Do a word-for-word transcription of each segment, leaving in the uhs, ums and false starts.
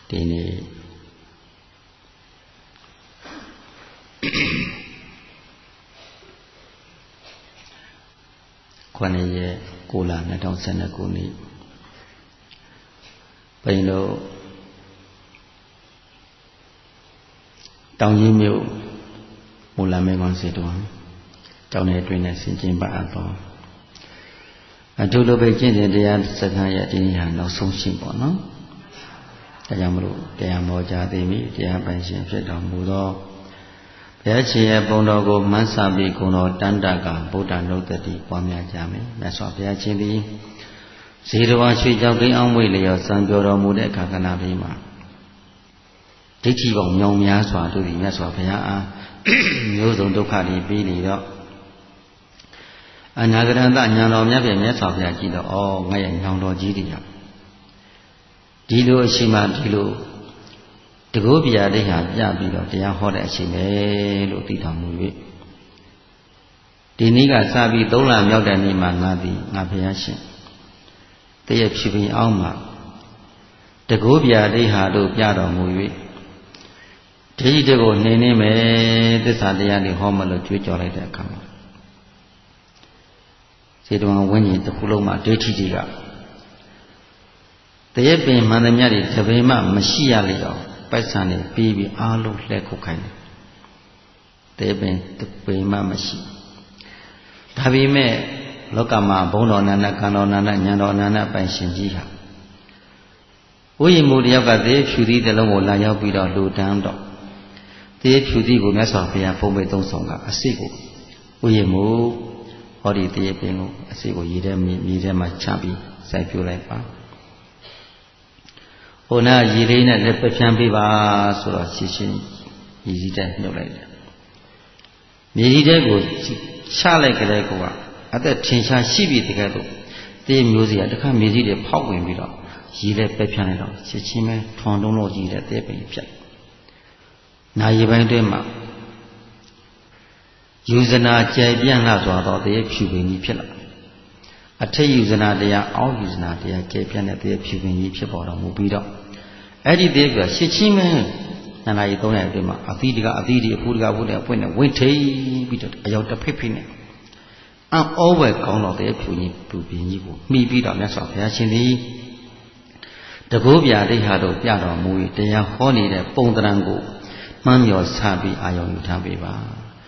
ဒီနေ့ခုနှစ်ရက်ကိုလနှစ်ထောင်ဆယ်နှစ်ခုနှစ်ဘုန်းကြီးတို့တောင်ကြီးမြို့မူလမေကွန်စီတော်ကျောင်းထဲတွင်နဲ့ဆင်ကျင်ပါအပ်တော်အထူးလိုပဲကျင့်စဉ်တရားစကားရဲ့ဒီနေ့ဟာနောက်ဆုံးရှင်းပေါ့နော်ဒါကြောင့်မလို့တရားမောကြားသိမိတရားပိုင်ရှင်ဖြစ်တော်မူသောဘုရားရှင်ရဲ့ပုံတော်ကိုမှန်းဆပြီးဂုဏ်တော်တန်တကဗုဒ္ဓနုတ္တိပွားများကြမယ်မြတ်စွာဘုရားရှင်သည်ဇေတဝါရွှေကြောင့်ကိန်းအောင်မွေလျော်စံပြောတော်မူတဲ့အခါကဏ္ဍလေးမှာဒိဋ္ဌိပေါင်းမြောင်များစွာတို့သည်မြတ်စွာဘုရားအားမျိုးစုံဒုက္ခတွေပြီးနေတော့အနာဂရဏညာတော်မြတ်ဖြင့်မြတ်စွာဘုရားကြည့်တော့ဩငါရဲ့ညောင်တော်ကြီးတွေကြောင့်ဒီလိုအချိန်မှဒီလိုတကောပြာဒိဋ္ဌာပြပြီးတော့တရားဟောတဲ့အချိန်ပဲလို့သိတော်မူ၍ဒီနေ့ကစပြီးသုံးလမြောက်တဲ့နေ့မှာငါသည်ငါဘုရားရှင်တည့်ရဖြူပင်အောင်မှာတကောပြာဒိဋ္ဌာတို့ပြတော်မူ၍ဒိဋ္ဌိတွေကိုနှင်းနေမယ်သစ္စာတရားတွေဟောမလို့ကြွေးကြော်လိုက်တဲ့အခါမှာစေတဝန်ဝိညာဉ်တစ်ခုလုံးမှာဒိဋ္ဌိတွေကတည့်ရပင်မှန်သမျှတွေတပင်မှမရှိရလေတော့ပိုက်ဆံတွေပြီးပြီးအားလုံးလှဲခုတ်ခိုင်းတယ်တည့်ပင်တပင်မှမရှိဒါပေမဲ့လောကမှာဘုံတော်နာနာကံတော်နာနာဉာဏ်တော်နာနာပိုင်ရှင်ကြီးဟာဝိညာဉ်မူတယောက်ကတည်းဖြူသီးတစ်လုံးကိုလာရောက်ပြီးတော့လူတန်းတော့တည်းဖြူသီးကိုမြတ်စွာဘုရားပုံပေသုံးဆောင်ကအစိတ်ကိုဝိညာဉ်မူဟောဒီတည်းပင်ကိုအစိတ်ကိုရေထဲမြေထဲမှာချပြီးစိုက်ပြလိုက်ပါဟိုနာရေလေးနဲ့လက်ပဖြန်းပေးပါဆိုတော့ရှင်းရှင်းရည်စည်းတဲ့နှုတ်လိုက်တယ်မြေကြီးတဲ့ကိုချလိုက်ကြတဲ့ကောအသက်ထင်ရှားရှိပြီတကယ်တော့တေးမျိုးစီကတခါမြေကြီးတွေဖောက်ဝင်ပြီးတော့ရေလည်းပဲဖြန်းလိုက်တော့ရှင်းချင်းပဲထွန်တုံးလို့ကြီးတဲ့တဲပင်ဖြတ်နာရီပိုင်းတွင်းမှာယူဇနာကြဲပြန့်လာစွာတော့တေးဖြူပင်ကြီးဖြစ်လာအထက်ယူဇနာတရားအောက်ယူဇနာတရားကြဲပြန့်တဲ့တေးဖြူပင်ကြီးဖြစ်ပေါ်တော်မူပြီးတော့အဲ့ဒီတေးကရှင်းချင်းပဲနာနာရီသုံးရက်အတွင်းမှာအသီးတကအသီးတွေအဖူးတကဘုနဲ့အပွင့်နဲ့ဝင့်ထိပ်ပြီးတော့အယောက်တစ်ဖိဖိနဲ့အံ့ဩပဲကောင်းတော့တဲ့ဖြူကြီးပူပင်ကြီးကိုမှီပြီးတော့မြတ်စွာဘုရားရှင်သည်တကောပြာဒိဋ္ဌာတို့ပြတော်မူ၏တရားဟောနေတဲ့ပုံသဏ္ဍာန်ကိုမှန်းမြော်ဆပြီးအာယုံယူထားပေးပါ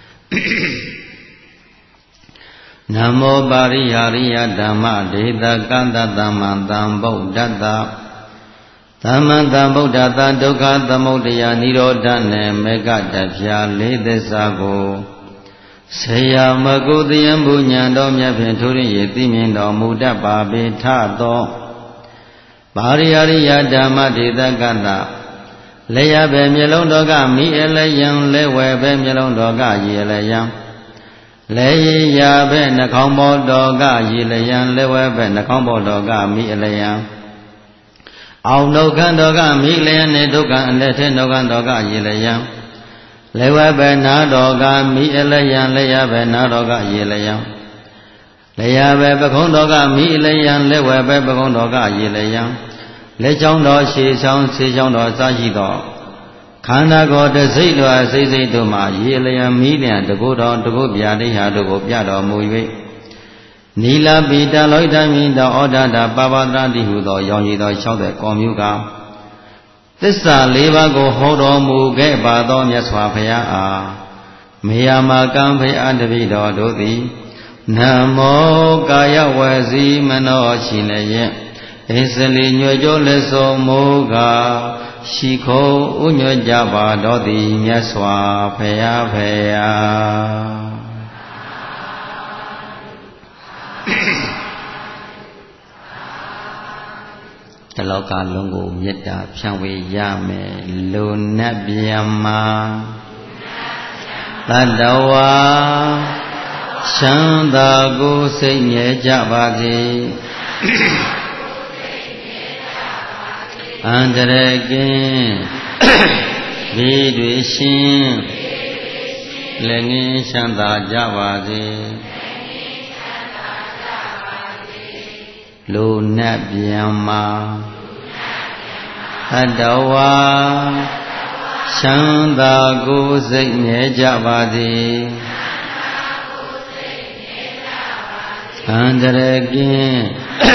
နမောပါရိယာရိယဓမ္မဒေသကန္တသမ္မံသံဗုဒ္ဓတ္တသမ္မံသံဗုဒ္ဓတ္တဒုက္ခသမုဒယနိရောဓနဲ့မေဃတဖြာလေးသစ္စာကိုဆေယမကုသယံဘုညံတော်မြတ်ဖြင့်ထိုရည်သိမြင်တော်မူတတ်ပါပေထသောပါရိယာရိယဓမ္မဒေသကတလေယပဲမျက်လုံးတော်ကမိအလယံလဲဝဲပဲမျက်လုံးတော်ကရေလယံလေရပဲနှခေါင်းပေါ်တော်ကရေလယံလဲဝဲပဲနှခေါင်းပေါ်တော်ကမိအလယံအောင်ဒုက္ခတော်ကမိလယံနဲ့ဒုက္ခအလက်ထဲဒုက္ခတော်ကရေလယံလေဝဲပဲနာတော်ကမိအလယံလေရပဲနာတော်ကရေလယံလေရပဲပခုံးတော်ကမိအလယံလေဝဲပဲပခုံးတော်ကရေလယံလက်ချောင်းတော်ရှေချောင်းဆေးချောင်းတော်စရှိသောခန္ဓာကိုယ်တစိတ်တော်စိတ်စိတ်တို့မှာရေလျံမိလျံတကုတော်တကုပြာဒိဋ္ဌာတို့ကိုပြတော်မူ၍နီလာပိတလောဣတမိတောဩဒတာပပတတိဟုသောရောင်ရည်သော၆၀ကောမျိုးကသစ္စာ၄ပါးကိုဟောတော်မူခဲ့ပါသောမြတ်စွာဘုရားအားမေယမကံဖေအတပိတော်တို့သည်နမောကာယဝစီမနောရှိလျက်ဣစလီညွှဲကြလက်ဆုံးမူကားရှိခိုးဥညွှကြပါတော်သည်မြတ်စွာဘုရားဖေယာတလောကလုံးကိုမေတ္တာဖြန့်ဝေရမယ်လူနတ်ဗျမ္မာတတဝါချမ်းသာကိုစိတ်ငြိမ်ကြပါစေအန္တရာယ်ကင်းဘေးတွေရှင်းလည်းငင်းချမ်းသာကြပါစေလူနတ်ဗျမ္မာ Adawa Shanda Go Zek Nejavadi Andaregin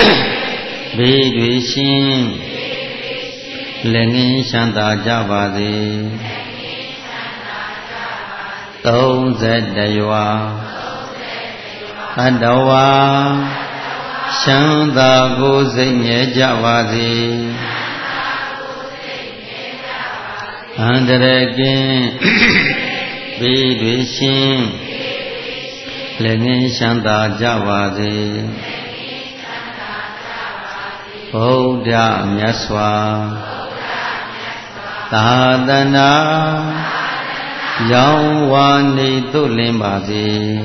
Bidwishin Lengin Shanda Javadi Tông Zet Daywa Adawa Shanda Go Zek Nejavadi Andaregin Bidwishin Lengin Shanda Javadi Buddha Myaswa Tadana Yawani Tulimbadi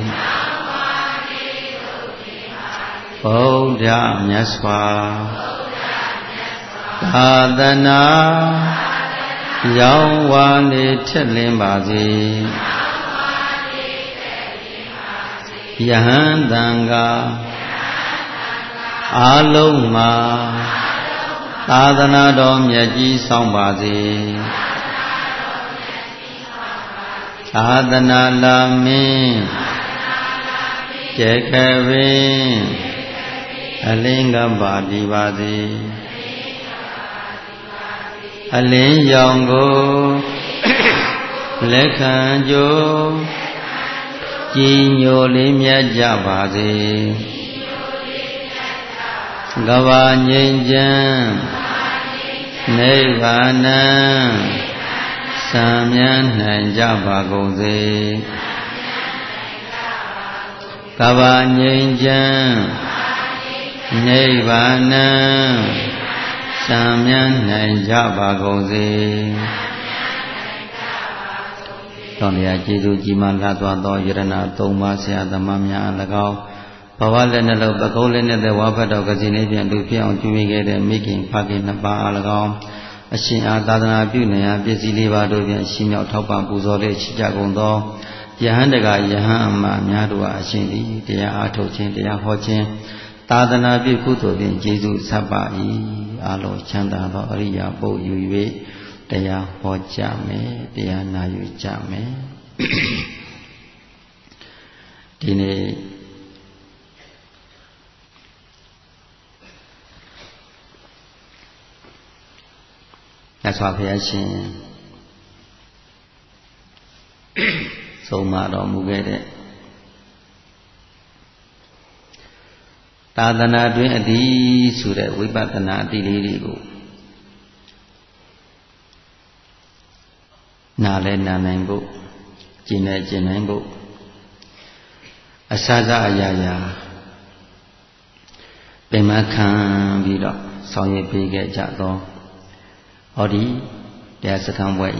Buddha Myaswa Tadana Yawani Tulimbadi Yahandanga Aloma Tadana Dom Yaji Sambhazi Tadana Lami Jekavin Alinga Badi Badi Alin Yongo Lekhanjo Jinyo Limya Jabadi Gava Nyinjan Nirvana Samyan Nanjavagoze Gava Nyinjan Nirvana Samyan Nanjavagoze Tonya Jesu Jiman Latwa To Yirana Toma Sia Damamya Alagao Pawale Nalo Bakole Nede Wabado Gazine Pian Du Pian Juige De Making Paki Napa Alagao Ashin Adana Bunea Busy Liva Do Shimio Topa Buzole Chijagondo Yahandaga Yahama Nyadua Ashindi Dia Ato Chin Dia Hochin Tadana Bukuto Bin Jesu Sabai Alo Chanda Lo Aria Bo Yue Dia Hojame Dia Nayu Jame Dine That's why I say, so mado mugede. Tadana doing a D Sura, we batana diligo. Nale nanango, Jine Jinango, Asaza Ayaya, Bemakan Vida, Soye Big Jato. Odi, there's a conway.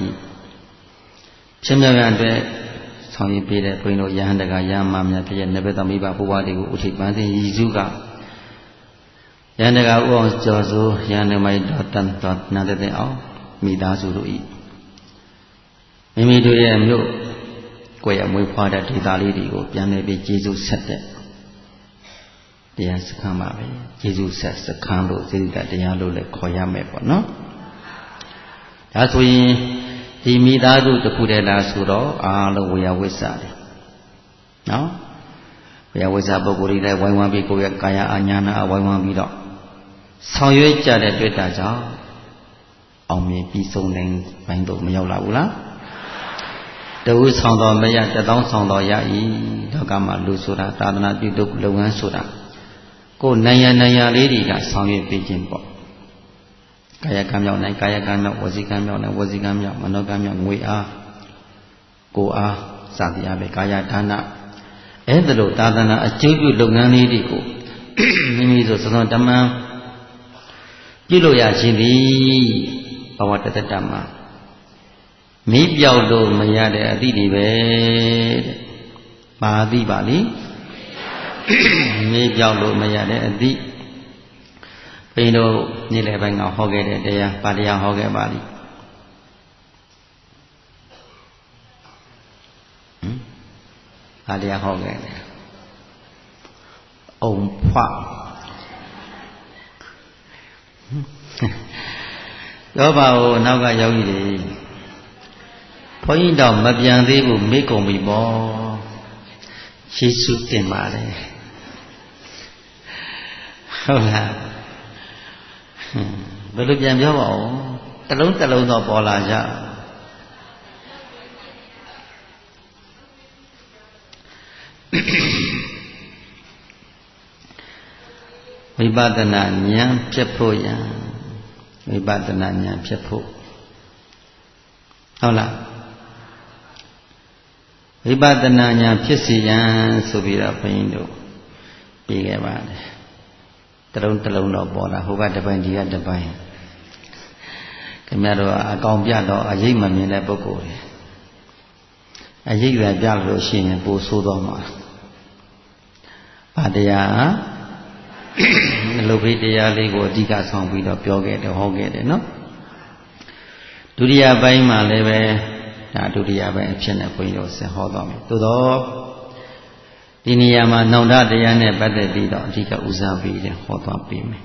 Chimney Sonny Peter, Pino Yandaga, Yamam, never the Miba Puwadi, Utipandi, Izuga. Yandaga owns Josu, Yanamai Dotan, Dot, Nada de Ao, Midazu eat. Mimi do ye milk, Quay a muy father to Dalidi, Yanabi, Jesus said that. There's a come Jesus says the candle, say that the yellow like Koyame, no? That's why he made out to put a last suro, all we are with Sadi. No? We are with Aboguri, one one be Kaya Anyana, one one be dog. So you chat at Twitter, or may be so named Bando Miola. The wood sound on Maya, the down sound of Yai, Dogama Lusura, Tadana, you look low and soda. Go Naya Naya lady, that sound you pigeon box. Kaya Kamyo, Kaya Kamyo, was he Kamyo, was he Kamyo, Manokamyo, we are. Go ah, Sadia, Kaya Dana. Edlo Tadana, a chibu Lugani Dico. Mimizo Sonotama. Giloya Chili, our Tatama. Maybe although Mayade Adidi bed. Badi Bali. Maybe although Mayade Adi. Pino Nilebanga Hoge de Padia Hoge Bali. Padia Hoge. Om Pa. ပြောပါဦးနောက်ကယောဂီတွေဘုန်းကြီးတော့မပြန်သေးဘူးမေ့ကုန်ပြီပေါ့ယေရှုတင်ပါတယ်ဟုတ်လားဘယ်လိုပြန်ပြောပါဦးတလုံးတလုံးတော့ပေါ်လာကြဝိပဿနာဉာဏ်ဖြစ်ဖို့ရန်ဝိပဿနာဉာဏ်ဖြစ်ဖို့ဟုတ်လားဝိပဿနာဉာဏ်ဖြစ်စီရန်ဆိုပြီးတော့ဘုန်းကြီးတို့ပြီးခဲ့ပါတယ်တလုံးတလုံးတော့ပေါ်လာဟိုကတစ်ပိုင်းဒီကတစ်ပိုင်းခင်ဗျားတို့အကောင်ပြတော့အရေးမမြင်တဲ့ပုဂ္ဂိုလ်တွေအရေးရပြလို့ရှိရင်ပိုဆိုးတော့မှာဗာတရားလူပိတရားလေးကိုအဓိကဆောင်ပြီးတော့ပြောခဲ့တယ်ဟောခဲ့တယ်နော်ဒုတိယပိုင်းမှာလည်းပဲဒါဒုတိယပိုင်းအဖြစ်နဲ့ဘုန်းကြီးတို့ဆက်ဟောသွားမယ်သို့တော့ဒီနေရာမှာနောင်တတရားနဲ့ပတ်သက်ပြီးတော့အဓိကဦးစားပေးတယ်ဟောသွားပေးမယ်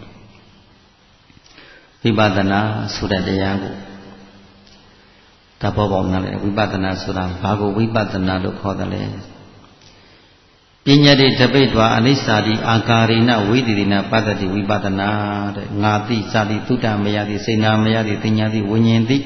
ဝိပဿနာဆိုတဲ့တရားကိုဒါပေါ်ပေါက်နားလဲဝိပဿနာဆိုတာဘာကိုဝိပဿနာလို့ခေါ်တယ်လဲပညာတိတပိဋ္ဌာအနိစ္စတိအာကာရိဏဝိသေရိဏပတ္တိဝိပဿနာတဲ့ငါတိစာတိသုတ္တမယတိစေနာမယတိတင်ညာတိဝိညာဉ်တိ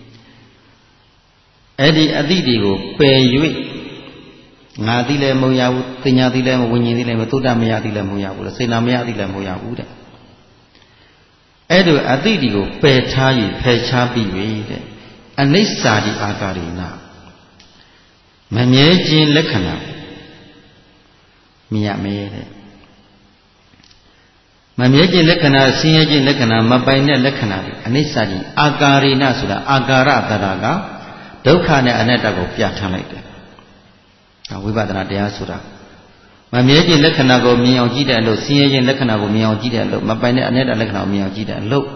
အဲ့ဒီအတိတွေကိုပယ်၍ငါတိလည်းမဟုတ်ရဘူးတင်ညာတိလည်းမဝိညာဉ်တိလည်းမသုတ္တမယတိလည်းမဟုတ်ရဘူးစေနာမယတိလည်းမဟုတ်ရဘူးတဲ့အဲ့ဒီအတိတွေကိုပယ်ထား၍ဖယ်ရှားပြီးပြီတဲ့အနိစ္စတိအာကာရိဏမမြဲခြင်းလက္ခဏာမြင်ရမယ်တဲ့မမြဲခြင်းလက္ခဏာဆင်းရဲခြင်းလက္ခဏာမပိုင်တဲ့လက္ခဏာတွေအနိစ္စကြီးအာကာရိဏဆိုတာအာကာရတရာကဒုက္ခနဲ့အနတ္တကိုပြဋ္ဌာန်းလိုက်တယ်ဒါဝိပဿနာတရားဆိုတာမမြဲခြင်းလက္ခဏာကိုမြင်အောင်ကြည့်တဲ့အလို့ဆင်းရဲခြင်းလက္ခဏာကိုမြင်အောင်ကြည့်တဲ့အလို့မပိုင်တဲ့အနတ္တလက္ခဏာကိုမြင်အောင်ကြည့်တဲ့အလို့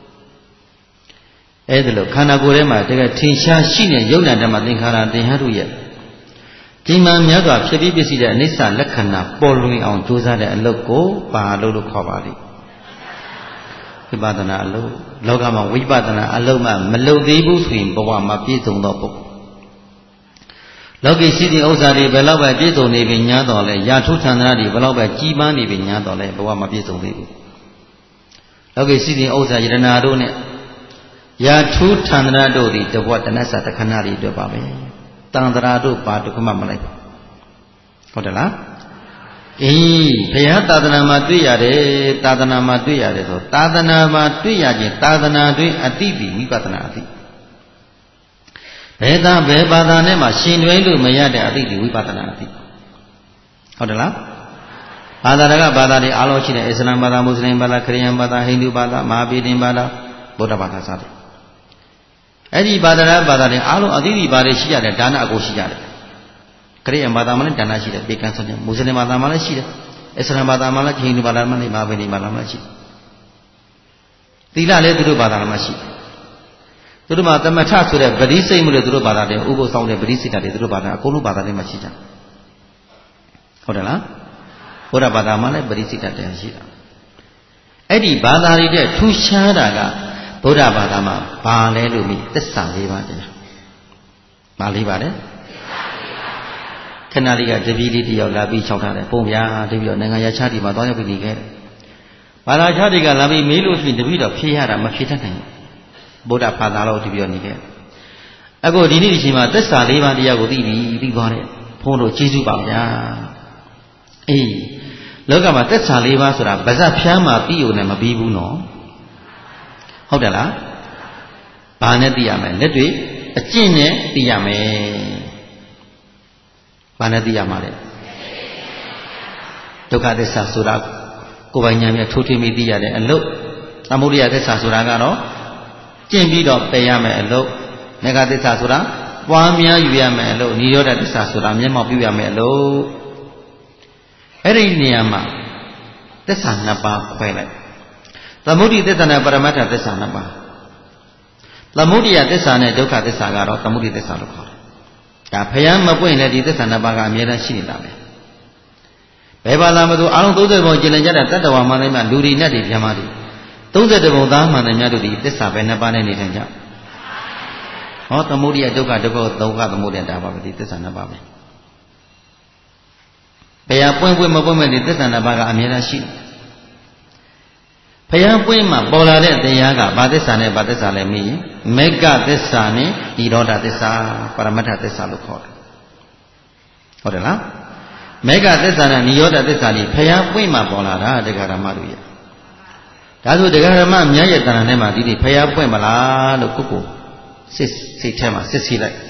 အဲ့ဒါလို့ခန္ဓာကိုယ်ထဲမှာတကယ်ထင်ရှားရှိတဲ့ယုံနာဓမ္မသင်္ခါရသင်္ဟတုရဲ့ဒီမှာများစွာဖြစ်ပြီးပြည့်စည်တဲ့အနိစ္စလက္ခဏာပေါ်လွင်အောင်ကြိုးစားတဲ့အလုပ်ကိုဘာလို့လို့ခေါ်ပါလိမ့်ဝိပဿနာအလုပ်လောကမှာဝိပဿနာအလုပ်မှမလုပ်သေးဘူးဆိုရင်ဘဝမှာပြည့်စုံသောပုဂ္ဂိုလ်လောကီရှိသည့်ဥစ္စာတွေဘယ်တော့ပဲပြည့်စုံနေပြီညာတော်လဲရာထုထန္တရာတွေဘယ်တော့ပဲကြီးပန်းနေပြီညာတော်လဲဘဝမှာပြည့်စုံသေးဘူးလောကီရှိသည့်ဥစ္စာယတနာတို့နဲ့ရာထုထန္တရာတို့သည်တဘဝတဏ္ဍစာတခဏတွေအတွက်ပါပဲတန်ត្រာတို့ပါတခုမှမလိုက်ဟုတ်တယ်လားအေးဘုရားသာသနာမှာတွေ့ရတယ်သာသနာမှာတွေ့ရတယ်ဆိုသာသနာမှာတွေ့ရခြင်းသာသနာတွင်အတိပိဝိပဿနာအတိဘယ်သာဘယ်ဘာသာနဲ့မှရှင်တွဲလို့မရတဲ့အတိပိဝိပဿနာအတိဟုတ်တယ်လားဘာသာတကဘာသာတွေအားလုံးရှိတယ်အစ္စလာမ်ဘာသာမွတ်စလင်ဘာသာခရစ်ယာန်ဘာသာဟိန္ဒူဘာသာမဟာဗေဒင်ဘာသာဗုဒ္ဓဘာသာစသည်အဲ့ဒီဘာသာရဘာသာတွေအားလုံးအသီးသီးဘာတွေရှိကြတယ်ဒါနအကုန်ရှိကြတယ်ခရစ်ယာန်ဘာသာမှာလည်းဒါနရှိတယ်ပေကံဆိုတယ်မွတ်စလင်ဘာသာမှာလည်းရှိတယ်အစ္စလာမ်ဘာသာမှာလည်းဟိန္ဒူဘာသာမှာလည်းမဟာဗေဒင်ဘာသာမှာလည်းရှိတယ်သီလလည်းသူတို့ဘာသာမှာရှိတယ်သူတို့မှာသမထဆိုတဲ့ဗတိစိတ်မှုလို့သူတို့ဘာသာတွေဥပုသ်ဆောင်တဲ့ဗတိစိတ်တွေသူတို့ဘာသာအကုန်လုံးဘာသာတွေမှာရှိကြဟုတ်တယ်လားဘုရားဘာသာမှာလည်းဗတိစိတ်တွေရှိတာအဲ့ဒီဘာသာတွေတဲ့ထူးခြားတာကဗုဒ္ဓဘာသာမှာဘာလဲလို့မိသစ္စာလေးပါးတရားဘာလေးပါလဲခဏလေးကတပည့်လေးတယောက်လာပြီးချောက်ထားတယ်ပုံပြားတပည့်တော့နိုင်ငံရခြားတီမှာသွားရောက်ပြီးနေခဲ့ဘာသာခြားတီကလာပြီးမေးလို့ရှိရင်တပည့်တော့ဖြေရတာမဖြေတတ်နိုင်ဘူးဗုဒ္ဓဘာသာလို့တပည့်တော့နေခဲ့အခုဒီနေ့ဒီချိန်မှာသစ္စာလေးပါးတရားကိုသိပြီသိသွားတယ်ဘုန်းတို့ကျေးဇူးပါဗျာအေးလောကမှာသစ္စာလေးပါးဆိုတာဗဇတ်ဖြန်းမှာပြီးုံနဲ့မပြီးဘူးနော်ဟုတ်တယ်လားဘာနဲ့သိရမလဲလက်တွေ့အကျင့်နဲ့သိရမယ်ဘာနဲ့သိရမှာလဲဒုက္ခသစ္စာဆိုတာကိုယ်ပိုင်ဉာဏ်နဲ့ထိုးထွင်းပြီးသိရတဲ့အလုပ်သမုဒိယသစ္စာဆိုတာကတော့ကျင့်ပြီးတော့ပယ်ရမယ်အလုပ်မေဃသစ္စာဆိုတာပွားများယူရမယ်အလုပ်និရောဓသစ္စာဆိုတာမျက်မှောက်ပြုရမယ်အလုပ်အဲ့ဒီနေရာမှာသစ္စာနှစ်ပါးခွဲလိုက်သမုဒိသစ္စာနဲ့ပရမတ္ထသစ္စာနှစ်ပါးသမုဒိယသစ္စာနဲ့ဒုက္ခသစ္စာကတော့သမုဒိသစ္စာလို့ခေါ်တယ်ဒါဖယံမပွင့်တဲ့ဒီသစ္စာနှစ်ပါးကအမြဲတမ်းရှိနေတာပဲဘယ်ဘာသာမဆိုအလုံးသုံးဆယ်ပုံကျင်လည်ကြတဲ့တတ္တဝါမှန်တိုင်းမှာလူတွေနဲ့တွေပြန်ပါလိသုံးဆယ်တဘုံသားမှန်တယ်များတို့ဒီသစ္စာပဲနှစ်ပါးနဲ့နေထိုင်ကြဟောသမုဒိယဒုက္ခဒုက္ခဒုက္ခသမုဒိယဒါပါပဲဒီသစ္စာနှစ်ပါးပဲဘယ်ဟာပွင့်ပွင့်မပွင့်မဲ့ဒီသစ္စာနှစ်ပါးကအမြဲတမ်းရှိဘယ်ဟာပွင့်မှပေါ်လာတဲ့တရားကဘာသစ္စာနဲ့ဘာသစ္စာလဲမေးရင်မေဃသစ္စာနဲ့និရောဓသစ္စာပရမတ္ထသစ္စာလို့ခေါ်တယ်ဟုတ်တယ်လားမေဃသစ္စာနဲ့និရောဓသစ္စာကြီးဘယ်ဟာပွင့်မှပေါ်လာတာတရားဓမ္မတို့ရဲ့ဒါဆိုတရားဓမ္မမြတ်ရဲ့တဏ္ဍာထဲမှာဒီဒီဘယ်ဟာပွင့်မလားလို့ကိုကိုစစ်စိတ်ထဲမှာစစ်စီလိုက်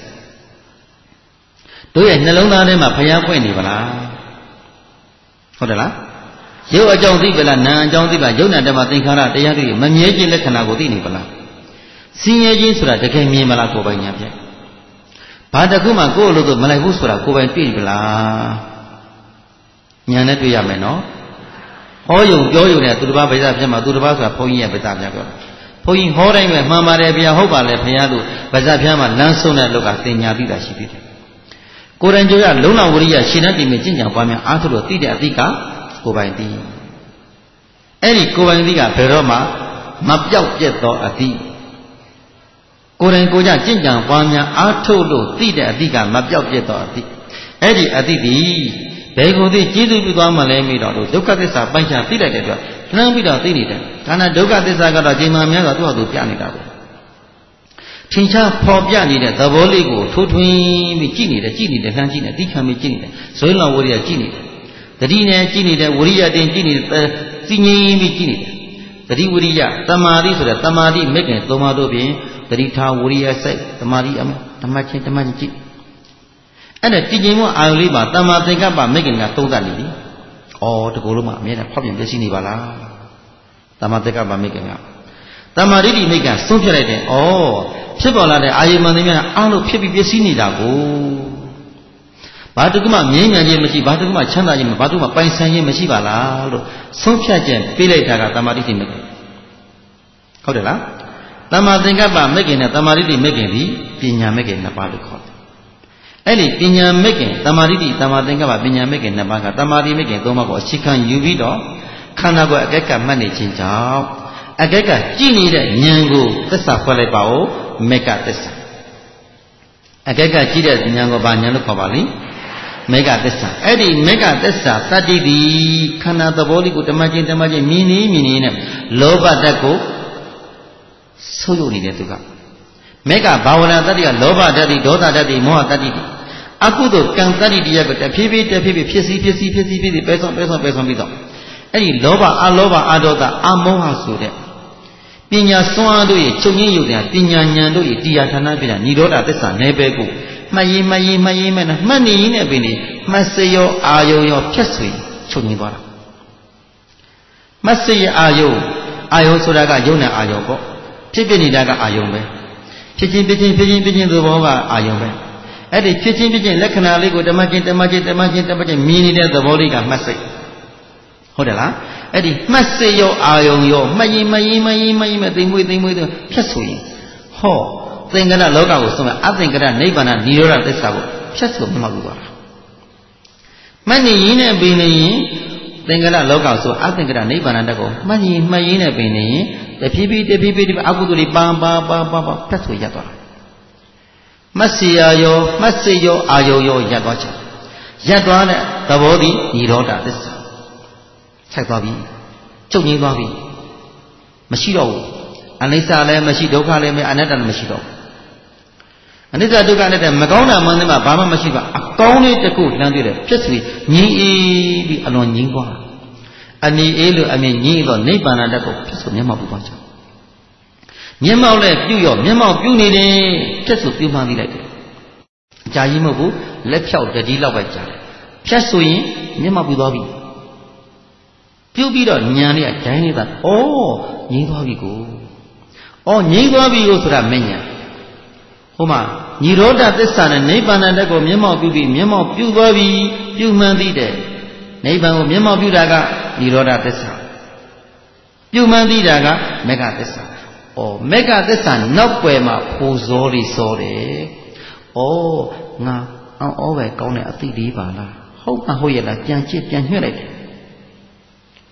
တို့ရဲ့နှလုံးသားထဲမှာဘယ်ဟာပွင့်နေပါလားဟုတ်တယ်လားရုပ်အကြောင်းသိပလားနာမ်အကြောင်းသိပါရုပ်နာဓမ္မသင်္ခါရတရားတွေမမြဲခြင်းလက္ခဏာကိုသိနေပါလားဆင်းရဲခြင်းဆိုတာတကယ်မြင်မလားကိုယ်ပိုင်ညာဖြင့်ဘာတခုမှကိုယ်လိုတော့မလိုက်ဘူးဆိုတာကိုယ်ပိုင်တွေ့ပြီလားညာနဲ့တွေ့ရမယ်နော်ဟောယုံပြောယုံနဲ့သူတစ်ပါးဗိဇ္ဇဖြစ်မှာသူတစ်ပါးဆိုတာဘုန်းကြီးရဲ့ဗိဇ္ဇပြပြောဘုန်းကြီးဟောတိုင်းပဲမှန်ပါတယ်ဗျာဟုတ်ပါလေဘုရားတို့ဗိဇ္ဇပြမှာလမ်းဆုံးတဲ့လောက်ကသင်ညာသိတာရှိသေးတယ်ကိုယ်တိုင်ကြွရလုံးဝဝရိယရှင်နဲ့တည်မြင့်ကျင့်ကြံပွားများအားထုတ်လို့သိတဲ့အသိကကိုယ်ပိုင်သိအဲ့ဒီကိုယ်ပိုင်သိကဘယ်တော့မှမပြောက်ပြက်သောအသိကိုယ်တိုင်ကိုယ်ကြကျင့်ကြံပွားများအားထုတ်လို့သိတဲ့အသိကမပြောက်ပြက်သောအသိအဲ့ဒီအသိဒီဘယ်ကိုသိကျေးဇူးပြုသွားမှလဲမိတော့ဒုက္ခသစ္စာပိုင်းခြားသိလိုက်တဲ့အတွက်လှမ်းပြီးတော့သိနေတယ်ဒါနဲ့ဒုက္ခသစ္စာကတော့ချိန်မှများတော့သူ့ဟာသူပြနေတာပဲထင်ရှားဖော်ပြနေတဲ့သဘောလေးကိုထိုးထွင်းပြီးကြည့်နေတယ်ကြည့်နေတယ်လှမ်းကြည့်နေတယ်သိခံပြီးကြည့်နေတယ်ဇွဲလောင်ဝရိယကြည့်နေတယ်တတိနဲ့ကြည့်နေတယ်ဝရိယတင်ကြည့်နေတယ်သိငြိမ်းပြီးကြည့်နေတယ်တတိဝရိယတမာတိဆိုတဲ့တမာတိမဲ့ခင်သုံးပါးတို့ဖြင့်တတိထားဝရိယစိတ်တမာတိအမဓမ္မချင်းဓမ္မချင်းကြည့်အဲ့ဒါကြည်ကျင်မှုအာယုလေးပါတမာသင်္ကပ္ပမဲ့ခင်ကသုံးသပ်နေပြီ။အော်တကူလုံးမှအမြဲတမ်းဖောက်ပြန်ပြည့်စည်နေပါလား။တမာသင်္ကပ္ပမဲ့ခင်ကတမာတိတိမဲ့ခင်ဆုံးဖြတ်လိုက်တယ်။အော်ဖြစ်ပေါ်လာတဲ့အာယုမှန်သမျှအားလုံးဖြစ်ပြီးပြည့်စည်နေတာကိုဘာတကူမှငြိမ်းချမ်းခြင်းမရှိဘာတကူမှချမ်းသာခြင်းမရှိဘာတကူမှပိုင်ဆိုင်ခြင်းမရှိပါလားလို့ဆုံးဖြတ်ခြင်းပေးလိုက်တာကတမာတိတိမဲ့ခင်ဟုတ်တယ်လား။တမာသင်္ကပ္ပမဲ့ခင်နဲ့တမာတိတိမဲ့ခင်ဒီပညာမဲ့ခင်နှစ်ပါးလို့ခေါ်တယ်အဲ့ဒီပညာမဲ့ခင်တမာတိတိတမာသင်္ကပ္ပပညာမဲ့ခင်နှစ်ပါးကတမာတိမဲ့ခင်သုံးပါးကိုအခြေခံယူပြီးတော့ခန္ဓာကိုယ်အကဲကမှတ်နေခြင်းကြောင့်အကဲကကြည့်နေတဲ့ဉာဏ်ကိုသစ္စာဖွဲ့လိုက်ပါဦးမေဃသစ္စာအကဲကကြည့်တဲ့ဉာဏ်ကိုဘာဉာဏ်လို့ခေါ်ပါလိမ့်မေဃသစ္စာအဲ့ဒီမေဃသစ္စာတတ္တိတိခန္ဓာသဘောလေးကိုဓမ္မချင်းဓမ္မချင်းမြင်နေမြင်နေနဲ့လောဘဓာတ်ကိုဆုပ်ယုပ်နေတဲ့သူကမေဃဘာဝနာတတ္တိကလောဘဓာတ်တိဒေါသဓာတ်တိမောဟဓာတ်တိအကုသိုလ်ကံတတ္တိတရားကိုတဖြည်းဖြည်းတဖြည်းဖြည်းဖြစ်စီဖြစ်စီဖြစ်စီဖြစ်စီပဲဆောင်ပဲဆောင်ပဲဆောင်ပြီးတော့အဲ့ဒီလောဘအလောဘအဒေါသအမောဟဆိုတဲ့ပညာစွမ်းအားတို့ရဲ့ချုပ်ငင်းယုတ်တဲ့ပညာဉာဏ်တို့ရဲ့တရားဌာနပြတာនិရောဓသစ္စာနယ်ပယ်ကိုမှတ်ရင်မှတ်ရင်မှတ်ရင်မှတ်မှတ်နေရင်နဲ့ပင်ဒီမှတ်စေရောအာယုံရောဖြတ်ဆွေချုပ်ငင်းသွားတာမှတ်စေရအာယုံအာယုံဆိုတာကယုံနဲ့အာယုံပေါ့ဖြစ်ဖြစ်နေတာကအာယုံပဲဖြစ်ချင်းဖြစ်ချင်းဖြစ်ချင်းဖြစ်ချင်းသဘောကအာယုံပဲအဲ့ဒီဖြစ်ချင်းဖြစ်ချင်းလက္ခဏာလေးကိုဓမ္မချင်းဓမ္မချင်းဓမ္မချင်းဓမ္မချင်းမြင်နေတဲ့သဘောလေးကမှတ်စိတ်ဟုတ်တယ်လားအဲ့ဒီမှတ်စိတ်ရောအာယုံရောမှတ်ရင်မှတ်ရင်မှတ်ရင်မှတ်ရင်မှသိမ့်မွေးသိမ့်မွေးဖြတ်ဆိုရင်ဟောသင်္ကရလောကကိုဆုံးမအသင်္ကရနိဗ္ဗာန်និရောဓသစ္စာကိုဖြတ်ဆိုမှတ်လို့ပါမှတ်နေရင်နဲ့ပင်နေရင်သင်္ကရလောကဆိုအသင်္ကရနိဗ္ဗာန်တက်ကိုမှတ်ရင်မှတ်ရင်နဲ့ပင်နေရင်တဖြည်းဖြည်းတဖြည်းဖြည်းအကုသိုလ်တွေပါပါပါပါပါဖြတ်ဆိုရသွားတာမတ်စီယာယောမတ်စိယောအာယောယောရပ်သွားချင်ရပ်သွားတဲ့သဘောသည်និရောဓသစ္စာဆက်သွားပြီချုပ်ငြိမ်းသွားပြီမရှိတော့ဘူးအနိစ္စလည်းမရှိဒုက္ခလည်းမရှိအနတ္တလည်းမရှိတော့ဘူးအနိစ္စဒုက္ခအနတ္တမကောင်းတာမှန်တယ်မှာဘာမှမရှိပါအကောင်းလေးတစ်ခုလှမ်းတွေ့တယ်ဖြစ်စီငြိမ်းအေးပြီးအလွန်ငြိမ်းသွားအနီအေးလို့အမြင်ငြိမ်းတော့နိဗ္ဗာန်တက်ကိုဖြစ်ဆိုမျက်မှောက်ပြုသွားချင်မျက်မှောက်လည်းပြုရောမျက်မှောက်ပြုနေတယ်ဖြတ်ဆိုပြုမှန်းသိလိုက်တယ်အကြာကြီးမဟုတ်ဘူးလက်ဖြောက်တတိလောက်ပဲကြာတယ်ဖြတ်ဆိုရင်မျက်မှောက်ပြုသွားပြီပြုပြီးတော့ညာလေးကဂျိုင်းနေတာဩငြိမ်းသွားပြီကိုဩငြိမ်းသွားပြီကိုဆိုတာမဉ္ဇဉ်ဟိုမှာនិရောဓသစ္စာနဲ့နိဗ္ဗာန်တက်ကိုမျက်မှောက်ပြုပြီးမျက်မှောက်ပြုသွားပြီပြုမှန်းသိတယ်နိဗ္ဗာန်ကိုမျက်မှောက်ပြုတာကនិရောဓသစ္စာပြုမှန်းသိတာကမေဃသစ္စာဩမေဃသစ္စာနောက်ွယ်မှာဖိုးစောလေးစောတယ်ဩငါအော်ပဲကောင်းတဲ့အသိလေးပါလားဟုတ်မှဟုတ်ရဲ့လားပြန်ချစ်ပြန်ညှွှက်လိုက်တယ်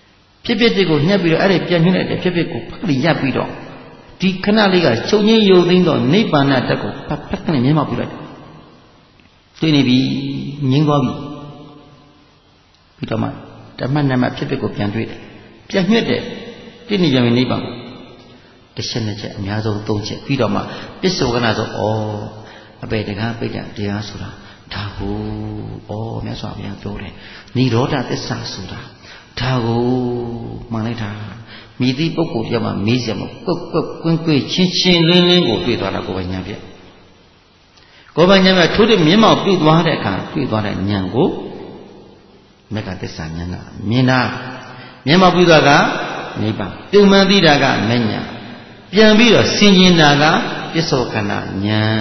ဖြစ်ဖြစ်တွေကိုညှက်ပြီးတော့အဲ့ဒီပြန်ညှိလိုက်တယ်ဖြစ်ဖြစ်ကိုဖတ်ပြီးရပ်ပြီးတော့ဒီခဏလေးကချုပ်ငင်းယုံသိမ်းတော့နိဗ္ဗာန်တက်ကိုဖတ်ဖတ်ကနေမြင်မောက်ပြလိုက်တယ်တွေ့နေပြီငြင်းသွားပြီပြီးတော့မှဓမ္မနမဖြစ်ဖြစ်ကိုပြန်တွေ့တယ်ပြန်ညှက်တယ်ပြည့်နေပြန်ပြီနိဗ္ဗာန်တစ်ချက်နှစ်ချက်အများဆုံးသုံးချက်ပြီးတော့မှပစ္စုကနာဆိုဩအပေတကားပိဋကတရားဆိုတာဒါကိုဩမြတ်စွာဘုရားပြောတယ်និရောဓသစ္စာဆိုတာဒါကိုမှန်လိုက်တာမြည်သည့်ပုဂ္ဂိုလ်ပြမှာမေးစရာမဟုတ်ကွက်ကွက်ကွင်းကွင်းချင်းချင်းလင်းလင်းကိုတွေ့သွားတာကိုပဲဉာဏ်ပြကိုယ်ပိုင်ဉာဏ်ကထိုးတဲ့မြင်မောက်တွေ့သွားတဲ့အခါတွေ့သွားတဲ့ဉာဏ်ကိုမေတ္တာသစ္စာဉာဏ်ကမြင်တာမြင်မောက်ပြီးသွားကနိဗ္ဗာန်ပြုံမှန်သိတာကမဉ္ဇဏ်ပြန်ပြီးတော့ဆင်ခြင်တာကပစ္စောခဏဉာဏ်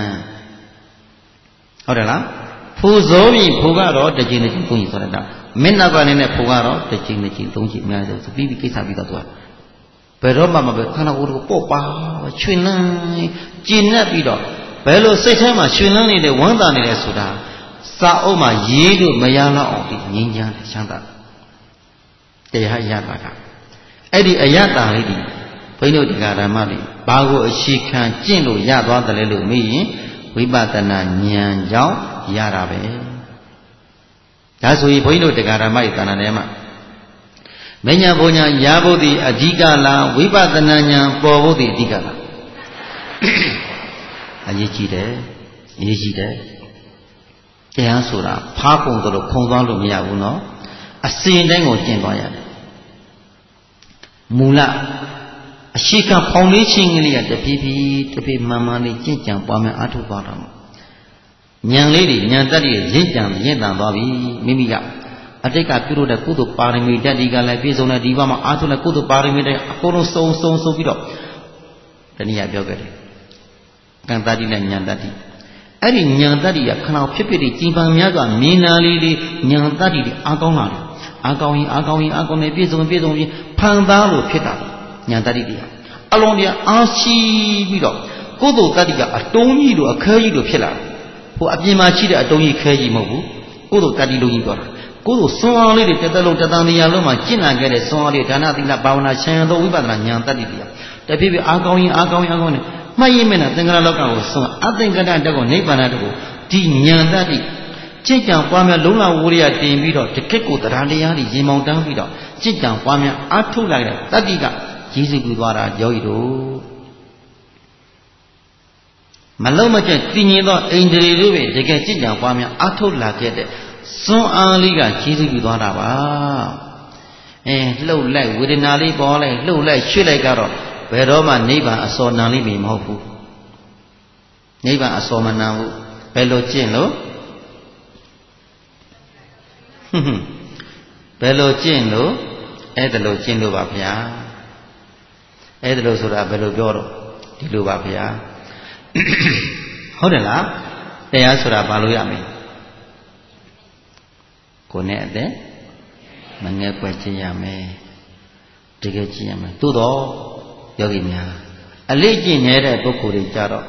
ဟုတ်တယ်လားဖူဇောပြီဖူကတော့တစ်ချိန်တစ်ချိန်သုံးချိန်ဆိုတော့မင်းနောက်ကလည်းနဲ့ဖူကတော့တစ်ချိန်တစ်ချိန်သုံးချိန်အများဆုံးပြီးပြီးကိစ္စပြီးတော့သူကဘယ်တော့မှမပဲခန္ဓာကိုယ်ကိုပေါ့ပါချွင်လန်းကျဉ်တ်ပြီးတော့ဘယ်လိုစိတ်ထဲမှာချွင်လန်းနေတယ်ဝမ်းသာနေတယ်ဆိုတာစာအုပ်မှာရေးလို့မရတော့အောင်ဒီငြိမ်းချမ်းချမ်းသာတရားအရတာကအဲ့ဒီအရတာလေးဒီဘုန်းကြီးတို့ဒီကဓမ္မတွေဘာကိုအရှိခံကျင့်လို့ရသွားတယ်လို့မေးရင်ဝိပဿနာဉာဏ်ကြောင့်ရတာပဲဒါဆိုရင်ဘုန်းကြီးတို့တရားဓမ္မရဲ့တဏ္ဍာထဲမှာမဉ္ဇဉ်ဘုံညာရဖို့ဒီအဓိကလားဝိပဿနာဉာဏ်ပေါ်ဖို့ဒီအဓိကလားအရေးကြီးတယ်အရေးကြီးတယ်တရားဆိုတာဖားပုံသလိုခုံသွားလို့မရဘူးနော်အစဉ်တိုင်းကိုကျင့်သွားရတယ်မူလအရှိကဖောင်လေးချင်းကလေးကတပြေးပြေးတပြေးမှန်မှန်လေးကျင့်ကြံပွားများအားထုတ်သွားတာဉာဏ်လေးတွေဉာဏ်တက်တွေရင့်ကြံရင့်တန်သွားပြီမိမိကအတိတ်ကပြုလို့တဲ့ကုသိုလ်ပါရမီဓာတ်ဒီကလည်းပြည့်စုံတဲ့ဒီဘမှာအားထုတ်တဲ့ကုသိုလ်ပါရမီတွေအကုန်လုံးစုံစုံစုံပြီးတော့တနည်းအားပြောခဲ့တယ်ကံတတိနဲ့ဉာဏ်တတိအဲ့ဒီဉာဏ်တတိကခဏဖြစ်ဖြစ်ဒီကြည်ပံများစွာမြင်နာလေးလေးဉာဏ်တတိတွေအားကောင်းလာတယ်အားကောင်းရင်အားကောင်းရင်အားကောင်းနေပြည့်စုံပြည့်စုံပြီးဖန်သားလို့ဖြစ်တာဉာဏ်တတိတရားအလုံးတရားအားရှိပြီးတော့ကုသိုလ်တတိကအတုံးကြီးလိုအခဲကြီးလိုဖြစ်လာတယ်ဟိုအပြင်မှာရှိတဲ့အတုံးကြီးခဲကြီးမဟုတ်ဘူးကုသိုလ်တတိလိုကြီးပြောတာကိုယ်တို့စွမ်းအားလေးတွေတက်တက်လုံးတတန်တရားလုံးမှာကျင့်လာခဲ့တဲ့စွမ်းအားလေးဒါနသီလဘာဝနာဆံရသောဝိပဿနာဉာဏ်တတ္တိတရားတဖြည်းဖြည်းအားကောင်းရင်အားကောင်းရင်အားကောင်းနေမှတ်ရမယ်နော်သင်္ခါရလောကကိုစွန့်အသင်္ကတတက်ကိုနိဗ္ဗာန်တက်ကိုဒီဉာဏ်တတ္တိကျင့်ကြံပွားများလုံးလာဝိရိယတင်ပြီးတော့တကယ့်ကိုတရားတရားတွေရင်မောင်တန်းပြီးတော့ကျင့်ကြံပွားများအားထုတ်လိုက်တဲ့တတ္တိကကြီးစုပြီးသွားတာယောဂီတို့မလုံးမကျတည်ငြိမ်သောအိန္ဒြေတို့ပဲတကယ်ကျင့်ကြံပွားများအားထုတ်လာခဲ့တဲ့စွမ်းအားလေးကကြီးစုပြီးသွားတာပါအဲလှုပ်လိုက်ဝေဒနာလေးပေါ်လိုက်လှုပ်လိုက်ရွှေ့လိုက်ကတော့ဘယ်တော့မှနိဗ္ဗာန်အစောနံလေးမဟုတ်ဘူးနိဗ္ဗာန်အစောမနံဘူးဘယ်လိုကျင့်လို့ဟွန်းဘယ်လိုကျင့်လို့အဲ့ဒါလိုကျင့်လို့ပါဗျာအဲ့ဒါလိုဆိုတာဘယ်လိုပြောတော့ဒီလိုပါဗျာဟုတ်တယ်လားတရားဆိုတာဘာလို့ရမလဲကိုယ်နဲ့အသက်မငယ်ကွယ်ခြင်းရမယ်တကယ်ခြင်းရမယ်သို့တော့ယောဂီများအလေးကျင့်နေတဲ့ပုဂ္ဂိုလ်တွေကြတော့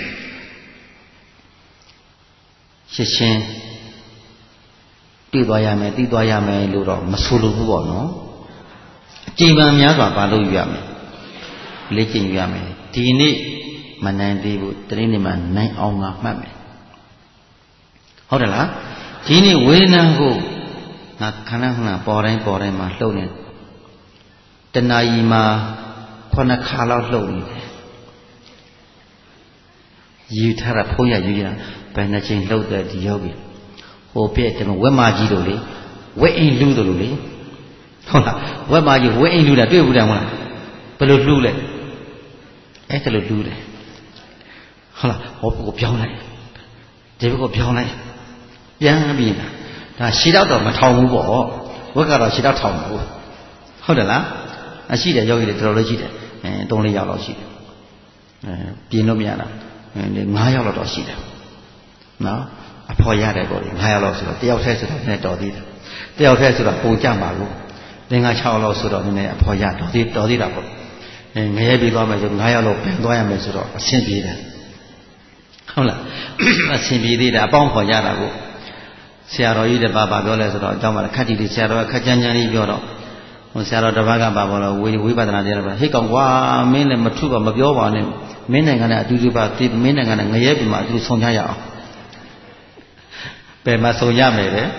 ရှင်းရှင်းသိသွားရမယ်သိသွားရမယ်လို့တော့မဆိုလိုဘူးပေါ့နော်အကျဉ်းပံများစွာဘာလို့ယူရမလဲလေ့ကျင့်ယူရမယ်ဒီနေ့မနိုင်သေးဘူးတနေ့နေ့မှနိုင်အောင်ငါမှတ်မယ်ဟုတ်တယ်လားဒီနေ့ဝေဒနာကိုငါခန္ဓာခန္ဓာပေါ်တိုင်းပေါ်တိုင်းမှာလှုပ်နေတဏှာကြီးမှာခုနှစ်ခါလောက်လှုပ်နေတယ်ယူထားတာဖုံးရယူရဘယ်နှချိန်လှုပ်တဲ့ဒီယောဂီဟိုပြည့်တယ်ဝက်မကြီးတို့လေဝက်အိမ်လူတို့လို့လေဟုတ်လားဝက်မကြီးဝက်အိမ်လူတာတွေ့ဘူးတယ်မဟုတ်လားဘယ်လိုလှူလဲအဲ့ဒါလိုလှူတယ်ဟုတ်လားဟောကိုပြောင်းလိုက်ဒီဘက်ကိုပြောင်းလိုက်ပြန်ပြီးဒါရှည်တော့တော့မထောင်ဘူးပေါ့ဝက်ကတော့ရှည်တော့ထောင်မှာဘူးဟုတ်တယ်လားအရှိတယ်ယောဂီတွေတော်တော်လေးရှိတယ်အဲသုံးလေးယောက်လောက်ရှိတယ်အဲပြင်းလို့မရတာအဲငါးယောက်လောက်တော့ရှိတယ်နော်အဖော်ရတယ်ပေါ့လေငါးယောက်လောက်ဆိုတော့တယောက်တည်းဆိုတော့နည်းတော်သေးတယ်တယောက်တည်းဆိုတော့ပုံကြမှာလို့သင်္ဃာ၆ယောက်လောက်ဆိုတော့နည်းနည်းအဖော်ရတော်သေးတော်သေးတာပေါ့အဲငရဲပြီးသွားမယ်ဆိုငါးယောက်လောက်ပြန်သွားရမယ်ဆိုတော့အဆင်ပြေတယ်ဟုတ်လားအဆင်ပြေသေးတယ်အပေါင်းဖော်ရတာကိုဆရာတော်ကြီးတပါးပါပြောလဲဆိုတော့အကြောင်းပါခက်တီလေးဆရာတော်ကခက်ကြမ်းကြမ်းလေးပြောတော့ဟိုဆရာတော်တစ်ပါးကပါပေါ်တော့ဝိဝိပဿနာတရားပါဟိတ်ကောင်ကွာမင်းလည်းမထုပါမပြောပါနဲ့မင်းနိုင်ငံနဲ့အတူတူပါဒီမင်းနိုင်ငံနဲ့ငရဲပြီမှာအတူတူဆောင်ကြရအောင်ဘယ်မှာဆောင်ရမယ်လဲ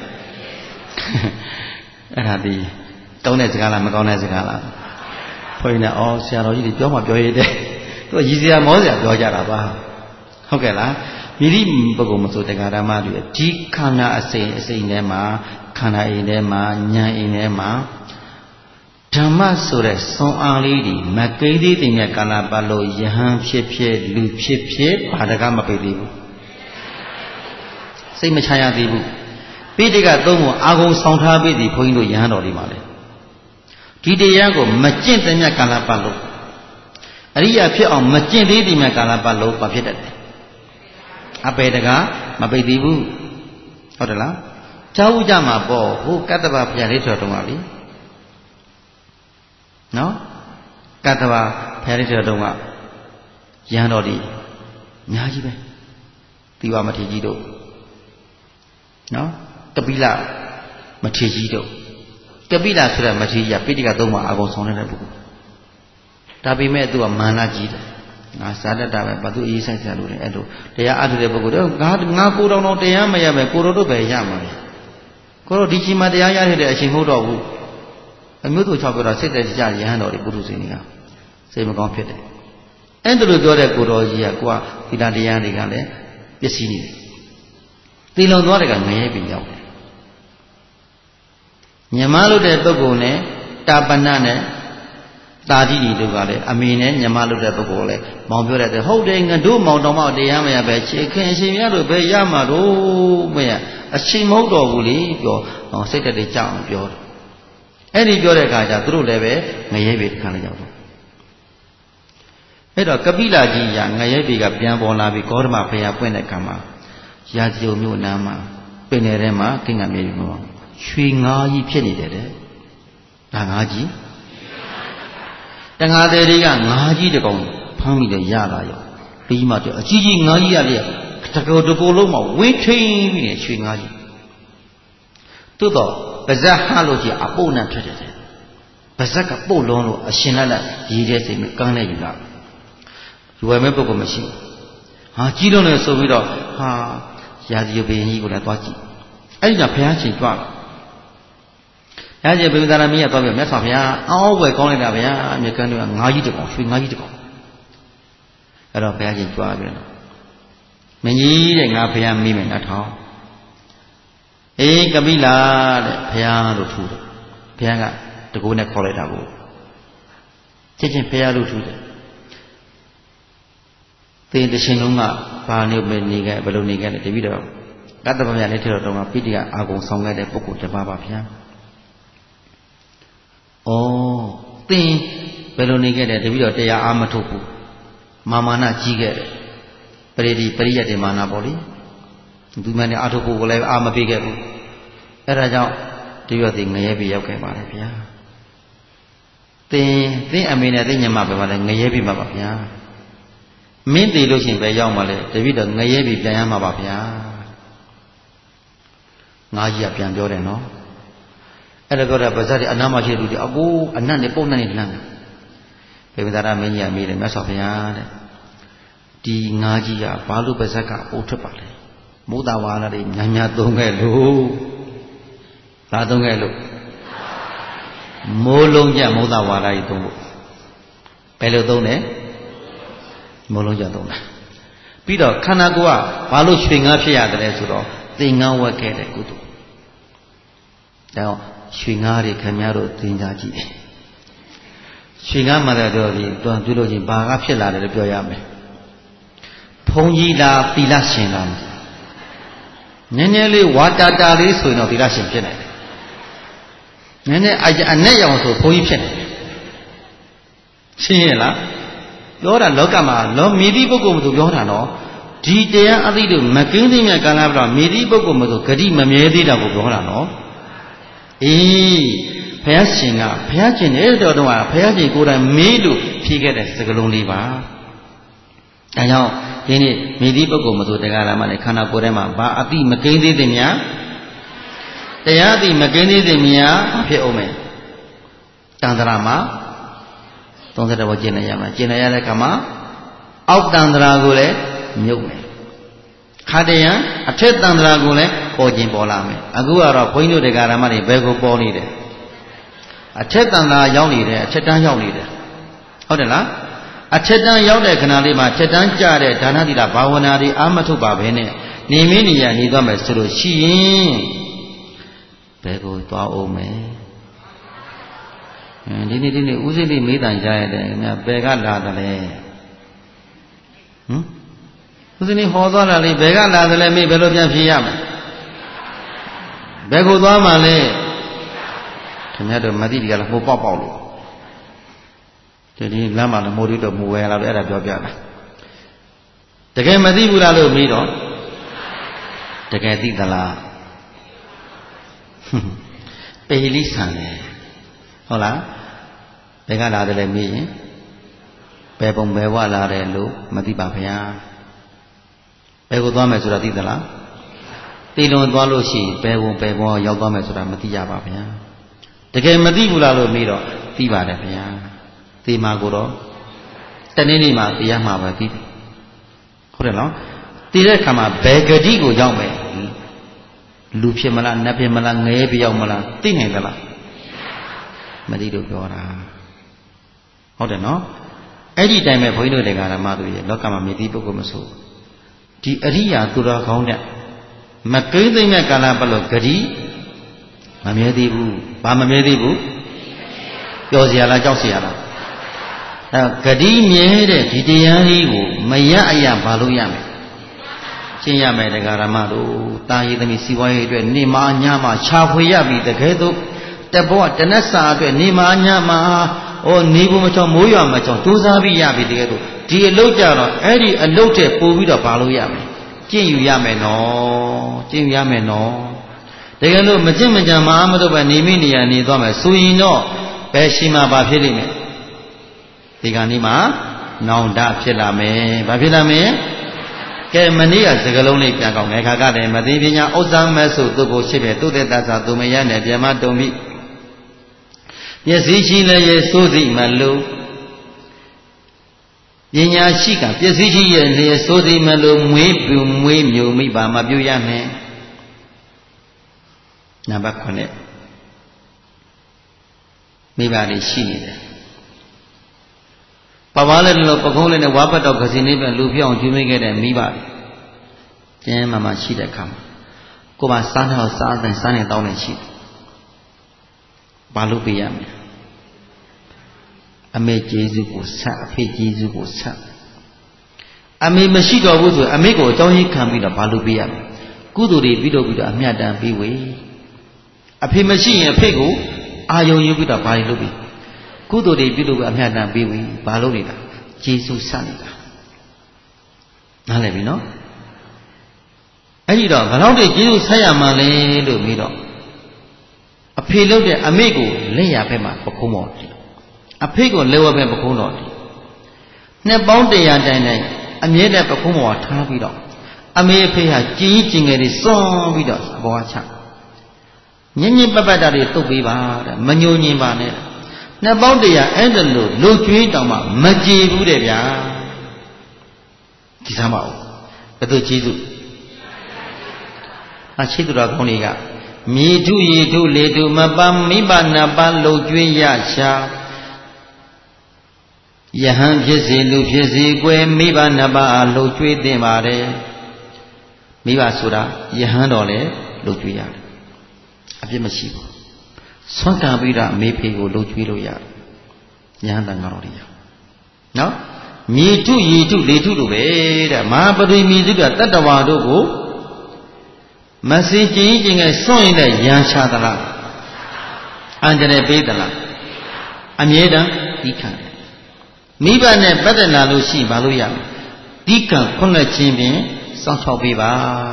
အဲ့ဒါဒီကောင်းတဲ့စကားလားမကောင်းတဲ့စကားလားဖွင့်နေအော်ဆရာတော်ကြီးတွေပြောမှပြောရတဲ့သူကရည်စရာမောစရာပြောကြတာပါဟုတ်ကဲ့လားမိရိပုဂ္ဂိုလ်မဆိုတရားဓမ္မတွေဒီခန္ဓာအစိမ်အစိမ်ထဲမှာခန္ဓာအိမ်ထဲမှာဉာဏ်အိမ်ထဲမှာဓမ္မဆိုတဲ့စွမ်းအားလေးတွေမကိန်းသေးတဲ့မြတ်ကာလပတ်လို့ယဟန်ဖြစ်ဖြစ်လူဖြစ်ဖြစ်ဘာတကမပိတ်သေးဘူးစိတ်မချရသေးဘူးပိဋကသုံးကိုအာဂုံဆောင်ထားပြီးသည်ဘုန်းကြီးတို့ယဟန်တော်ဒီမှာလေဒီတရားကိုမကျင့်တဲ့မြတ်ကာလပတ်လို့အရိယာဖြစ်အောင်မကျင့်သေးတဲ့မြတ်ကာလပတ်လို့ဘာဖြစ်တတ်လဲအပေတကမပိတ်သေးဘူးဟုတ်တယ်လားကြားဥကြမှာပေါ့ဟိုကတ္တဗဘုရားလေးတော်တုံးပါပြီနော်ကတ္တဗဘုရားလေးတော်တုံးကရဟန်းတော်ဒီအများကြီးပဲသီဝမထေရကြီးတို့နော်ကပိလမထေရကြီးတို့ကပိလဆိုတဲ့မထေရကြီးကပိဋကသုံးပါအကုန်ဆောင်နေတဲ့ပုဂ္ဂိုလ်ဒါပေမဲ့သူကမာနကြီးတယ်ငါစားတတ်တာပဲဘာသူအေးဆိုင်စားလို့လဲအဲ့လိုတရားအားထုတ်တဲ့ပုဂ္ဂိုလ်တော့ငါငါကိုယ်တော်တော်တရားမရပဲကိုယ်တော်တို့ပဲရမှာလေကိုယ်တော်ဒီချိန်မှာတရားရတဲ့အချိန်မဟုတ်တော့ဘူးအမျိုးသူ၆ပြောတာစိတ်တည်းကြရဟန်းတော်တွေပုထုဇဉ်တွေကစိတ်မကောင်းဖြစ်တယ်အဲ့ဒါလိုပြောတဲ့ကိုယ်တော်ကြီးကကိုကသီလတရားတွေကလည်းပျက်စီးနေတယ်သီလုံသွားတဲ့ကငရဲပြင်ရောက်တယ်ညမလို့တဲ့ပုဂ္ဂိုလ်နဲ့တာပနနဲ့တာတိတီတို့ကလည်းအမေနဲ့ညမလို့တဲ့ပုဂ္ဂိုလ်လည်းမောင်ပြောတဲ့ဟုတ်တယ်ငါတို့မောင်တော်မောင်တရားမရပဲခြေခင်အရှင်ရလို့ပဲရမှာတော့မရအချိန်မဟုတ်တော့ဘူးလေပြောစိတ်တက်တွေကြောက်အောင်ပြောတယ်အဲ့ဒီပြောတဲ့အခါကျသူတို့လည်းပဲငရဲပေတစ်ခါလည်းရောက်တော့အဲ့တော့ကပိလကြီးရငရဲပေကပြန်ပေါ်လာပြီးဂေါတမဘုရားပွင့်တဲ့အခါမှာရာဇုံမြို့နားမှာပင်နယ်ထဲမှာကိင္ကမြေကြီးမှာရွှေငါးကြီးဖြစ်နေတယ်တဲ့ဒါငါးကြီးတငါသေးတွေကငါးကြီးတကောင်ဖမ်းပြီးတော့ရလာရောပြီးမှတော့အကြီးကြီးငါးကြီးရလေတကောတကောလုံးမှာဝင်းထိန်ပြီးနေရွှေငါးကြီးသို့တော့ပါဇက်ဟလို့ကြီးအပုတ်နဲ့ထွက်တယ်ပါဇက်ကပုတ်လုံးလို့အရှင်လက်လက်ရည်တဲ့စိတ်နဲ့ကန်းနေယူလာရွယ်မဲ့ပုဂ္ဂိုလ်မရှိဟာကြီးလုံးနဲ့ဆိုပြီးတော့ဟာရာဇီဘယင်ကြီးကိုလည်းသွားကြည့်အဲ့ဒီကဘုရားရှင်ကြွလာရာဇီဘုရားမင်းကသွားပြီးမြတ်စွာဘုရားအောင်းဝယ်ကောင်းလိုက်တာဗျာမြေကန်းတွေကငါးကြီးတကောင်ရွှေငါးကြီးတကောင်အဲ့တော့ဘုရားရှင်ကြွပြီးတော့မင်းကြီးတဲ့ငါဘုရားမိမယ်နှထောင်းအေးကပိလာတဲ့ဘုရားလို့ထူတယ်ဘုရားကတကူနဲ့ခေါ်လိုက်တာကိုချက်ချင်းဘုရားလို့ထူတယ်သင်တစ်ချိန်လုံးကဘာနေပဲနေခဲ့ဘယ်လိုနေခဲ့လဲတပည့်တော်ကတ္တဗမြတ်လက်ထက်တော်ကပိဋကအာဂုံဆောင်ခဲ့တဲ့ပုဂ္ဂိုလ်တစ်ပါးပါဗျာဩသင်ဘယ်လိုနေခဲ့တယ်တပည့်တော်တရားအားမထုတ်ဘူးမာမာနကြီးခဲ့တယ်ပရိဒီပရိယတ်တင်မာနပေါ့လေသူမနဲ့အာထုတ်ဖို့ကိုလည်းအာမပေးခဲ့ဘူးအဲ့ဒါကြောင့်တရွတ်သိငရဲပြေရောက်ခဲ့ပါတယ်ဗျာသင်သင်အမေနဲ့သင်ညမပဲပါလေငရဲပြေမှာပါဗျာမင်းတည်လို့ရှိရင်ပဲရောက်မှလဲတပည့်တော်ငရဲပြေပြန်ရမှာပါဗျာငါကြီးကပြန်ပြောတယ်နော်အဲ့ဒါပြောတာပါဇက်တွေအနာမရှိလူတွေအကိုအနတ်နဲ့ပုံနဲ့လမ်းဘေဝဒရာမင်းကြီးကမေးတယ်မြတ်စွာဘုရားတဲ့ဒီငါကြီးကဘာလို့ပါဇက်ကပို့ထွက်ပါလဲမိုးတာဝါဒတွေညာညာသုံးခဲ့လို့လာသုံးခဲ့လို့မိုးလုံးကြမိုးတာဝါဒကြီးသုံးဖို့ဘယ်လိုသုံးလဲမိုးလုံးကြသုံးတာပြီးတော့ခန္ဓာကိုယ်ကဘာလို့ရွှေငါးဖြစ်ရတယ်လဲဆိုတော့သင်္ကန်းဝက်ခဲ့တဲ့ကုသိုလ်ဒါတော့ရွှေငါးတွေခင်ဗျားတို့သင်ကြားကြည့်ရွှေငါးမှလည်းတော့ဒီတွန်းပြုလို့ချင်းဘာကဖြစ်လာတယ်လို့ပြောရမယ်ဘုံကြီးလားသီလရှင်လားနည်းနည်းလေးဝါတာတာလေးဆိုရင်တော့သီလရှင်ဖြစ်နိုင်တယ်နည်းနည်းအနဲ့ရောင်ဆိုဘုန်းကြီးဖြစ်နေတယ်ရှင်းရလားပြောတာလောကမှာလောမိသည့်ပုဂ္ဂိုလ်မသူပြောတာနော်ဒီတရားအသိတို့မကင်းသိမြတ်ကာလပြတော့မိသည့်ပုဂ္ဂိုလ်မသူဂတိမမြဲသေးတာကိုပြောတာနော်အေးဘုရားရှင်ကဘုရားရှင်တဲ့တော်တော်ကဘုရားရှင်ကိုယ်တိုင်မေးလို့ဖြေခဲ့တဲ့စကားလုံးလေးပါဒါကြောင့်ဒီနေ့မိသည့်ပုဂ္ဂိုလ်မသူတရားလာမှလည်းခန္ဓာကိုယ်ထဲမှာဘာအသိမကင်းသေးသည်များတရားအသိမကင်းသေးသည်များဖြစ်အောင်မယ်တန်တရာမှာသုံးဆယ်ဘောကျင့်နေရမှာကျင့်နေရတဲ့ခါမှာအောက်တန်တရာကိုလည်းမြုပ်မယ်ခါတရံအထက်တန်တရာကိုလည်းပေါ်ခြင်းပေါ်လာမယ်အခုကတော့ဘုန်းကြီးတို့တရားဓမ္မတွေဘယ်ကိုပေါ်နေတယ်အထက်တန်တရာရောက်နေတယ်အထက်တန်းရောက်နေတယ်ဟုတ်တယ်လားအထက်တန်းရောက်တဲ့ခဏလေးမှာထက်တန်းကြတဲ့ဒါနသီလဘာဝနာတွေအာမထုတ်ပါဘဲနဲ့နေမင်းနေရနေသွားမယ်ဆိုလို့ရှိရင်ဘယ်ကိုသွားအောင်မယ်ဒီနေ့ဒီနေ့ဦးစိတ်လေးမေးတန်ကြရတယ်ငါဘယ်ကလာတယ်လဲဟမ်ဦးစိတ်လေးဟောသွားတာလေဘယ်ကလာတယ်လဲမေးဘယ်လိုပြန်ဖြေရမလဲဘယ်ကိုသွားမှလဲခင်ဗျားတို့မသိကြလားဟိုပေါက်ပေါက်လို့ဒီဒီလမ်းမှာလည်းမိုးရီတော့မူဝဲလာလို့အဲ့ဒါပြောပြတာတကယ်မသိဘူးလားလို့မေးတော့တကယ်သိသလားပေလိဆန်တယ်ဟုတ်လားဘယ်ကလာတယ်လဲမေးရင်ဘယ်ပုံဘယ်ဝလာတယ်လို့မသိပါဗျာဘယ်ကိုသွားမယ်ဆိုတာသိသလားသိလွန်သွားလို့ရှိရင်ဘယ်ပုံဘယ်ပုံရောက်သွားမယ်ဆိုတာမသိရပါဗျာတကယ်မသိဘူးလားလို့မေးတော့သိပါတယ်ဗျာသိမှာကိုတော့တနေ့နေ့မှာသိရမှာပဲသိဟုတ်တယ်နော်သိတဲ့အခါမှာဘယ်ဂတိကိုရောက်မယ်လူဖြစ်မလားနတ်ဖြစ်မလားငရဲပြောက်မလားသိနိုင်သလားမသိလို့ပြောတာဟုတ်တယ်နော်အဲ့ဒီတိုင်းပဲဘုန်းကြီးတို့တရားဓမ္မတို့ရဲ့လောကမှာမြည်သည့်ပုဂ္ဂိုလ်မဆိုဒီအရိယာသူတော်ကောင်းတဲ့မကိသိမ့်မဲ့ကာလပတ်လို့ဂတိမမြဲသေးဘူးဘာမမြဲသေးဘူးပြောเสียလားကြောက်เสียလားအဲဂတိမြဲတဲ့ဒီတရားကြီးကိုမရအရဘာလို့ရမလဲရှင်းရမယ်တရားဓမ္မတို့တာရည်သမီးစီဝါရေးအတွက်နေမာညမှာခြာဖွေရပြီတကယ်တော့တဘောတနတ်စာအတွက်နေမာညမှာဩနေဖို့မချောမိုးရွာမချောတိုးစားပြီးရပြီတကယ်တော့ဒီအလုပ်ကြတော့အဲ့ဒီအလုပ်တဲ့ပို့ပြီးတော့ဘာလို့ရမလဲကျင့်ယူရမယ်နော်ကျင့်ယူရမယ်နော်တကယ်လို့မကျင့်မကြံမအားမတော့ပဲနေမိနေရနေသွားမယ်ဆိုရင်တော့ဘယ်ရှိမှဘာဖြစ်လိမ့်မယ်ဒီကနေ့မှာနောင်တဖြစ်လာမယ်ဘာဖြစ်လာမယ်ကဲမနေ့ကစကလုံးလေးပြန်ကောင်းငယ်ခါကတည်းမသိပညာဥစ္စာမဲ့ဆိုသူ့ကိုရှိပဲသူ့တဲ့တသသူမရနဲ့ပြန်မတုံပြီးမျက်စိရှိလည်းရဲ့စိုးစိမလို့ပညာရှိကပစ္စည်းရှိရဲ့လေစိုးစိမလို့မွေးပြူမွေးမြုံမိပါမပြုရနဲ့နံပါတ်ခုနှစ်မိဘတွေရှိနေတယ်ပပားလည်းလို့ပကုံးလည်းနဲ့ဝါပတ်တော့ခစီနေပြန်လူပြောင်းကျွေးမိခဲ့တဲ့မိဘတွေကျင်းမှမှရှိတဲ့အခါမှာကိုယ်ကစားတော့စားတယ်စားနေတောင်းနေရှိတယ်ဘာလို့ပြရမလဲအမေကျေးဇူးကိုဆက်အဖေကျေးဇူးကိုဆက်အမေမရှိတော့ဘူးဆိုအမေကိုအကြောင်းရင်းခံပြီးတော့ဘာလို့ပြရမလဲကုသိုလ်တွေပြီးတော့ပြီးတော့အမြတ်တမ်းပြီးဝေအဖေမရှိရင်အဖေကိုအာယုံယူပြီးတော့ဘာလို့ပြီးကုသိုလ်တွေပြုလို့အမြတ်တမ်းပြီးဝေဘာလို့နေတာကျေးဇူးဆက်နေတာနားလည်ပြီနော်အဲ့ဒီတော့ဘယ်တော့တည်းကျေးဇူးဆက်ရမှလဲလို့ပြီးတော့အဖေလုပ်တဲ့အမေကိုလက်ရဘက်မှာပခုံးပေါ်တယ်အဖေကိုလက်ဝဲဘက်ပခုံးတော်တယ်နှစ်ပေါင်းတရာတိုင်တိုင်အမြဲတမ်းပခုံးပေါ်ထားပြီးတော့အမေအဖေဟာကြည်ကြီးကျင်ငယ်တွေစွန့်ပြီးတော့အပေါ်ချညင်ညင်ပပတ္တတွေတုတ်ပေးပါတဲ့မညိုညင်ပါနဲ့နှစ်ပေါင်းတရာအဲ့ဒါလို့လူကျွေးတောင်မှမကြည်ဘူးတဲ့ဗျာဒီစမ်းပါဦးဘယ်သူကျေးဇူးအရှိသူတော်ကောင်းတွေကမြေထုရေထုလေထုမပမိဘနာပလုံကျွေးရရှာယဟန်ဖြစ်စေလူဖြစ်စေကွယ်မိဘနာပလုံကျွေးတင်ပါတယ်မိဘဆိုတာယဟန်တော်လည်းလုံကျွေးရတယ်အပြစ်မရှိဘူးဆွမ်းခံပြီးတော့မေဖေကိုလုံကျွေးလို့ရတယ်ယဟန်တန်တော်တွေရနော်မြေထုရေထုလေထုတို့ပဲတဲ့မဟာပရိမြေစုကတတ္တဝါတို့ကိုမစီကျင်ကျင်ငယ်စွန့်ရင်တဲ့ရန်ရှာသလားအန္တရာယ်ပေးသလားအမြဲတမ်းဒီခံတယ်မိဘနဲ့ပတ်သက်လာလို့ရှိဘာလို့ရမလဲဒီခံခွင့်လက်ချင်းဖြင့်စောင့်ရှောက်ပေးပါ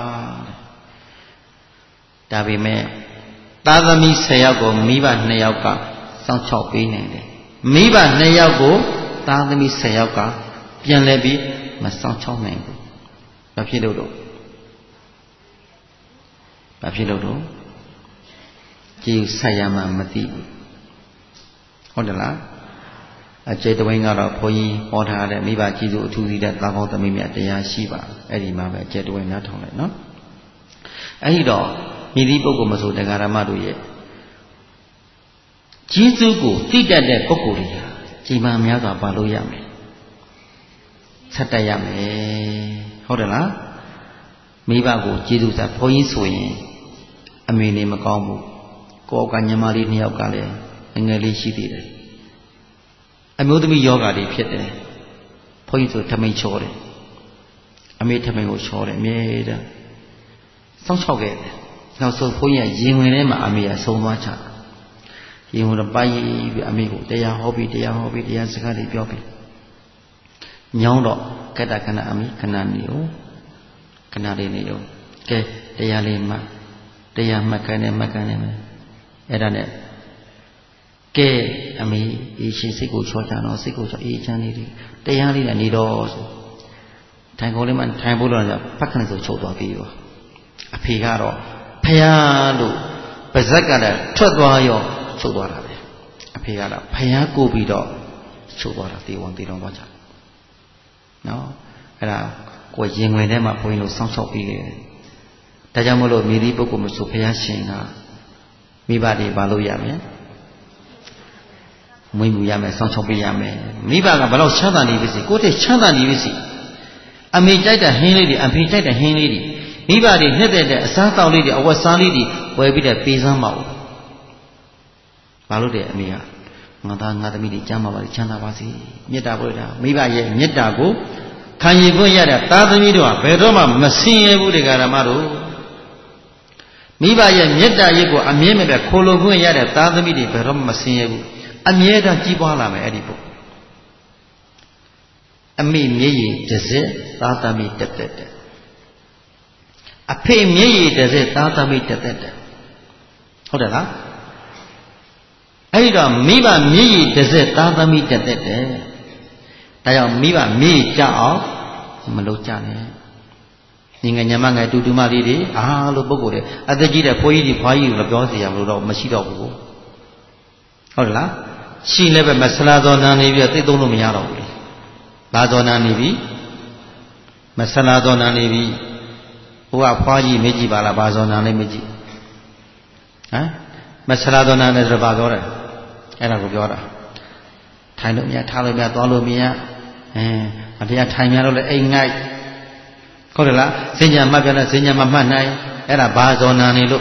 ဒါပေမဲ့သားသမီးဆယ်ယောက်ကိုမိဘနှစ်ယောက်ကစောင့်ရှောက်ပေးနေတယ်မိဘနှစ်ယောက်ကိုသားသမီးဆယ်ယောက်ကပြန်လဲပြီးမစောင့်ရှောက်နိုင်ဘူးဘာဖြစ်လို့တော့ဘာဖြစ်လို့တော့ကျေးဆက်ရမှမသိဘူးဟဟုတ်တယ်လားအကျေတဝင်းကတော့ဘုန်းကြီးဟောထားတဲ့မိဘကြီးစုအထူးစီတဲ့သာကောင်းသမီးများတရားရှိပါအဲ့ဒီမှာပဲအကျေတဝင်းနားထောင်လိုက်နော်အဲ့ဒီတော့မိသည့်ပုဂ္ဂိုလ်မဆိုတရားဓမ္မတို့ရဲ့ကြီးစုကိုသိတတ်တဲ့ပုဂ္ဂိုလ်တွေဟာကြီးမားများစွာပါလို့ရမယ်ဆက်တက်ရမယ်ဟုတ်တယ်လားမိဘကိုကြီးစုစားဘုန်းကြီးဆိုရင်အမေနေမကောင်းဘူးကိုယ်ကညီမလေးနှစ်ယောက်ကလည်းငယ်လေးရှိသေးတယ်အမျိုးသမီးယောဂါတွေဖြစ်တယ်ဘုန်းကြီးဆိုထမိန်ချောတယ်အမေထမိန်ကိုချောတယ်အမြဲတမ်းစောင့်ရှောက်ခဲ့တယ်နောက်ဆုံးဘုန်းကြီးကရင်ဝင်ထဲမှာအမေကဆုံးသွားချရင်ဝင်တော့ပိုက်ပြီးအမေကိုတရားဟောပြီးတရားဟောပြီးတရားစကားတွေပြောပြီးညောင်းတော့ကတ္တခဏအမေခဏနေဦးခဏလေးနေဦးကဲတရားလေးမှတရားမှတ်ခိုင်းတယ်မှတ်ခိုင်းတယ်အဲ့ဒါနဲ့ကဲအမေအေးရှင်စိတ်ကိုချောချတော့စိတ်ကိုချောအေးချမ်းလေးတွေတရားလေးနဲ့နေတော့ဆိုထိုင်ကုန်လေးမှထိုင်ဖို့တော့ဖတ်ခဏဆိုချုပ်သွားပြီးရောအဖေကတော့ဖယားလို့ပါဇက်ကလည်းထွက်သွားရောချုပ်သွားတာပဲအဖေကတော့ဖယားကိုပြီးတော့ချုပ်သွားတာတေဝန်တေတော်သွားကြနော်အဲ့ဒါကိုယ်ရင်ဝင်ထဲမှာဘုန်းကြီးတို့စောင့်ရှောက်ပြီးခဲ့တယ်ဒါကြောင့်မို့လို့မိသည့်ပုဂ္ဂိုလ်မဆိုဘုရားရှင်ကမိဘတွေပါလို့ရမယ်မွေးမှုရမယ်စောင့်ရှောက်ပေးရမယ်မိဘကဘယ်တော့ချမ်းသာနေပြီစီကိုယ်တည်းချမ်းသာနေပြီစီအမေကြိုက်တဲ့ဟင်းလေးတွေအဖေကြိုက်တဲ့ဟင်းလေးတွေမိဘတွေနှစ်သက်တဲ့အစားတောက်လေးတွေအဝတ်စားလေးတွေဝယ်ပြီးတဲ့ပေးစမ်းပါဦးဘာလို့တဲ့အမေကငါသားငါသမီးတွေကျမ်းပါပါချမ်းသာပါစေမေတ္တာပို့တာမိဘရဲ့မေတ္တာကိုခံယူခွင့်ရတဲ့သားသမီးတို့ကဘယ်တော့မှမဆင်းရဲဘူးတရားဓမ္မတို့မိဘရဲ့မေတ္တာရိပ်ကိုအမြဲမပြတ်ခိုလိုခွင့်ရတဲ့သားသမီးတွေဘယ်တော့မှမဆင်းရဲဘူးအမြဲတမ်းကြီးပွားလာမယ်အဲ့ဒီပုအမေမျက်ရည်တစ်စက်သားသမီးတက်တက်တက်အဖေမျက်ရည်တစ်စက်သားသမီးတက်တက်တက်ဟုတ်တယ်လားအဲ့ဒီတော့မိဘမျက်ရည်တစ်စက်သားသမီးတက်တက်တက်ဒါကြောင့်မိဘမျက်ရည်ကြအောင်မလုပ်ကြနဲ့ညီငယ်ညမငယ်တူတူမလေးတွေအားလို့ပုံကိုယ်တွေအသက်ကြီးတဲ့ဘိုးကြီးတွေဖွားကြီးတွေပြောစီရမလို့တော့မရှိတော့ဘူးဟုတ်လားရှိလည်းပဲမဆလာဇောနာနေပြီးသိသုံးလို့မရတော့ဘူးဘာဇောနာနေပြီမဆလာဇောနာနေပြီဟိုကဖွားကြီးမေးကြည့်ပါလားဘာဇောနာလေးမေးကြည့်ဟမ်မဆလာဇောနာနဲ့ဆိုဘာပြောတယ်အဲ့ဒါကိုပြောတာထိုင်လို့မရထားလို့မရသွားလို့မရအဲအဖေကထိုင်များလို့လည်းအိမ်ငိုက်ဟုတ်တယ်လားစဉ္ညာမှတ်ပြလဲစဉ္ညာမမှတ်နိုင်အဲ့ဒါဘာဇောနာနေလို့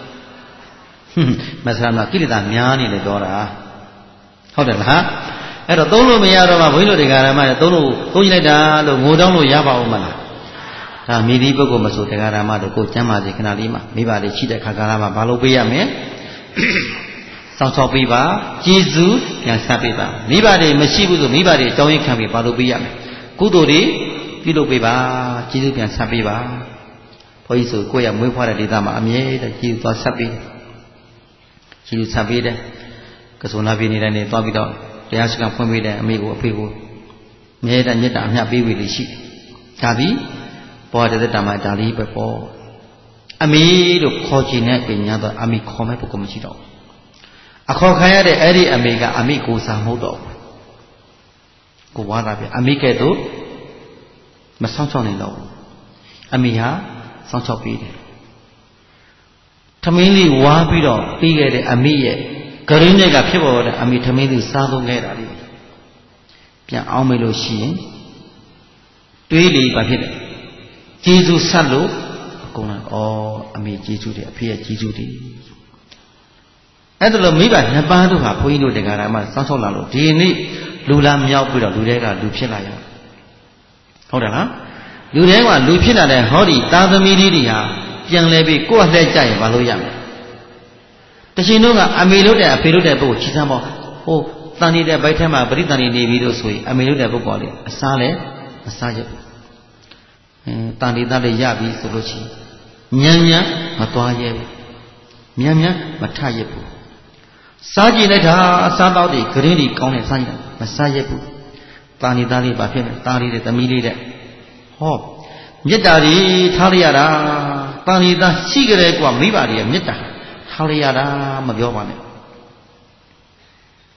မဆလာကိလေသာများနေလေပြောတာဟုတ်တယ်လားအဲ့တော့သုံးလို့မရတော့မှဘုန်းကြီးတို့တရားဓမ္မတွေသုံးလို့သုံးကြည့်လိုက်တာလို့ငိုတောင်းလို့ရပါဦးမလားဒါမိသည့်ပုဂ္ဂိုလ်မဆိုတရားဓမ္မတို့ကိုကျမ်းမာစေခဏလေးမှာမိဘတွေရှိတဲ့ခါကာလမှာဘာလို့ပေးရမလဲစောင့်ရှောက်ပေးပါကျေးဇူးပြန်ဆက်ပေးပါမိဘတွေမရှိဘူးဆိုမိဘတွေအကြောင်းရင်းခံပြီးဘာလို့ပေးရမလဲကုသိုလ်တွေပြုလုပ်ပေးပါကျေးဇူးပြန်ဆက်ပေးပါဘုန်းကြီးဆိုကိုယ့်ရဲ့မွေးဖွားတဲ့ဒေသမှာအမြဲတမ်းကျေးဇူးသွားဆက်ပေးကျေးဇူးဆက်ပေးတယ်ကစုံလာပြည်နေတဲ့နေသွားပြီးတော့တရားစခန်းဖွင့်ပေးတဲ့အမေကိုအဖေကိုမြဲတဲ့မေတ္တာအမြတ်ပေးဝေလို့ရှိတယ်ဒါသည်ဘောဓိတ္တမှာဒါလေးပဲပေါ့အမေလို့ခေါ်ချင်တဲ့ပညာတော့အမေခေါ်မဲ့ပုဂ္ဂိုလ်မရှိတော့ဘူးအခေါ်ခံရတဲ့အဲ့ဒီအမေကအမေကိုစားမဟုတ်တော့ဘူးကိုဝါတာပြအမေကဲ့သို့မဆောင်ချောင်းနိုင်တော့ဘူးအမေဟာဆောင်ချောက်ပေးတယ်ထမင်းလေးဝါပြီးတော့ပြီးခဲ့တဲ့အမေရဲ့ဂရင်းတွေကဖြစ်ပေါ်တဲ့အမေထမင်းလေးစားသုံးခဲ့တာလေးပြန်အောင်မေလို့ရှိရင်တွေးလေဘာဖြစ်လဲကျေးဇူးဆက်လို့အကုန်လုံးဩအမေကျေးဇူးတွေအဖေရဲ့ကျေးဇူးတွေအဲ့ဒါလို့မိဘနှစ်ပါးတို့ဟာဘုန်းကြီးတို့တရားဓမ္မစောင့်ရှောက်လာလို့ဒီနေ့လူလာမြောက်ပြီးတော့လူတွေကလူဖြစ်လာရဟုတ်တယ်လားလူတွေကလူဖြစ်လာတဲ့ဟောဒီသားသမီးလေးတွေဟာပြန်လဲပြီးကိုယ့်အလှည့်ကြရင်မလုပ်ရမယ်တချင်တို့ကအမေလို့တဲ့အဖေလို့တဲ့ပုဂ္ဂိုလ်ချီစမ်းပေါ့ဟိုတန်နေတဲ့ဘိုက်ထဲမှာပရိသန်နေနေပြီးလို့ဆိုရင်အမေလို့တဲ့ပုဂ္ဂိုလ်လေးအစားလဲအစားရဘူးအဲတန်နေတဲ့လေးရပြီဆိုလို့ရှိရင်ညံ့ညံ့မသွားရဲဘူးညံ့ညံ့မထရဘူးစားကြည့်လိုက်တာအစားတော့တွေဂရင်းတွေကောင်းတဲ့စားကြည့်တာမစားရဘူးတာနေသားလေးပါဖြစ်မယ်တာလေးတဲ့သမီးလေးတဲ့ဟောမေတ္တာတွေထားရတာတာနေသားရှိကြတယ်ကွာမိဘတွေရဲ့မေတ္တာထားရတာမပြောပါနဲ့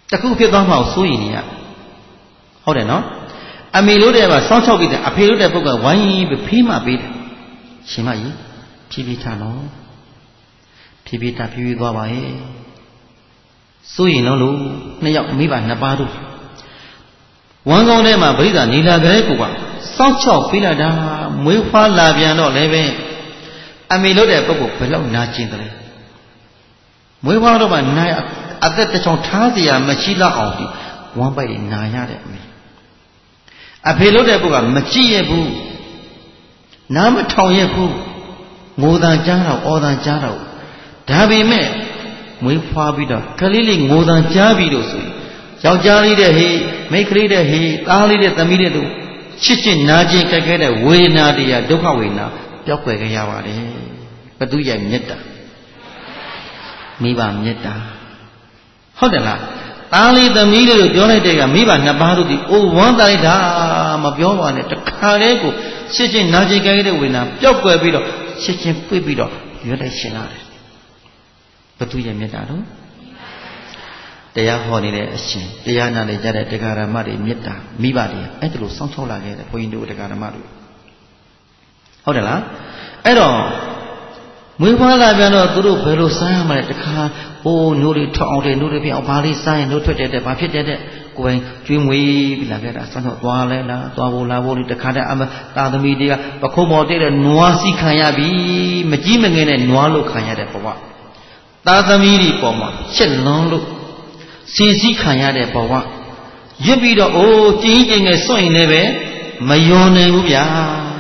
တခုဖြစ်သွားမှစိုးရင်နေရဟုတ်တယ်နော်အမေလို့တဲ့ကစောင်းချောက်ပြီးတဲ့အဖေလို့တဲ့ပုဂ္ဂိုလ်ဝိုင်းပြီးဖေးမှပေးတယ်ရှင်မကြီးဖြည်းဖြည်းထားနော်ဖြည်းဖြည်းထားဖြည်းဖြည်းသွားပါရဲ့စိုးရင်လုံးလို့နှစ်ယောက်မိဘနှစ်ပါးတို့ဝမ်းကောင်းထဲမှာပရိသနေလာကြတဲ့ကိုကစောင်းချောက်ပေးလိုက်တာမွေးဖွားလာပြန်တော့လည်းပဲအမေလို့တဲ့ပုဂ္ဂိုလ်ဘယ်လောက်နာကျင်တယ်မွေးဖွားတော့မှနာအသက်တစ်ချောင်းထားเสียမရှိတော့အောင်ဒီဝမ်းပိုက်နာရတဲ့အမေအဖေလို့တဲ့ပုဂ္ဂိုလ်ကမကြည့်ရဘူးနားမထောင်ရဘူးငိုတန်ကြားတော့အော်တန်ကြားတော့ဒါပေမဲ့မွေးဖွားပြီးတော့ကလေးလေးငိုတန်ကြားပြီးတော့ဆိုရင်ယောက်ျားလေးတဲ့ဟေးမိန်းကလေးတဲ့ဟေးသားလေးတဲ့သမီးတဲ့တို့ချစ်ချစ်နာကျင်ကြက်ခဲတဲ့ဝေဒနာတရားဒုက္ခဝေဒနာပျောက်ကွယ်ခဲ့ရပါတယ်ဘသူရဲ့မေတ္တာမိဘမေတ္တာဟုတ်တယ်လားသားလေးသမီးလေးတို့ပြောလိုက်တဲ့ကမိဘနှစ်ပါးတို့ဒီအိုဝမ်းသာလိုက်တာမပြောပါနဲ့တခါတည်းကိုချစ်ချစ်နာကျင်ကြက်ခဲတဲ့ဝေဒနာပျောက်ကွယ်ပြီးတော့ချစ်ချင်းပြစ်ပြီးတော့ရွတ်လိုက်ရှင်လာတယ်ဘသူရဲ့မေတ္တာတော့တရားဟောနေတဲ့အရှင်တရားနာနေကြတဲ့တရားဓမ္မတွေမေတ္တာမိဘတွေအဲ့ဒါလိုစောင့်ချောက်လာခဲ့တယ်ဘုန်းကြီးတို့တရားဓမ္မတွေဟုတ်တယ်လားအဲ့တော့မွေးဖွားလာပြန်တော့သူတို့ဘယ်လိုစားရမလဲတခါအိုးနိုးတွေထွက်အောင်တယ်နိုးတွေပြအောင်ဘာလေးစားရင်နိုးထွက်တဲ့တဲ့ဘာဖြစ်တဲ့တဲ့ကိုယ်ပိုင်ကျွေးမွေးပြီးလာခဲ့တာစောင့်ချောက်သွားလဲလားသွားဖို့လာဖို့တခါတည်းအမသာသမီတွေကပခုံးပေါ်တဲ့နွားစီခံရပြီမကြီးမငယ်နဲ့နွားလို့ခံရတဲ့ဘဝသာသမီတွေပေါ်မှာရှစ်လွန်လို့စီစီခံရတဲ့ဘဝရစ်ပြီးတော့အိုးကျင်းကျင်းငယ်စွန့်ရင်လည်းပဲမယွန်နိုင်ဘူးဗျာ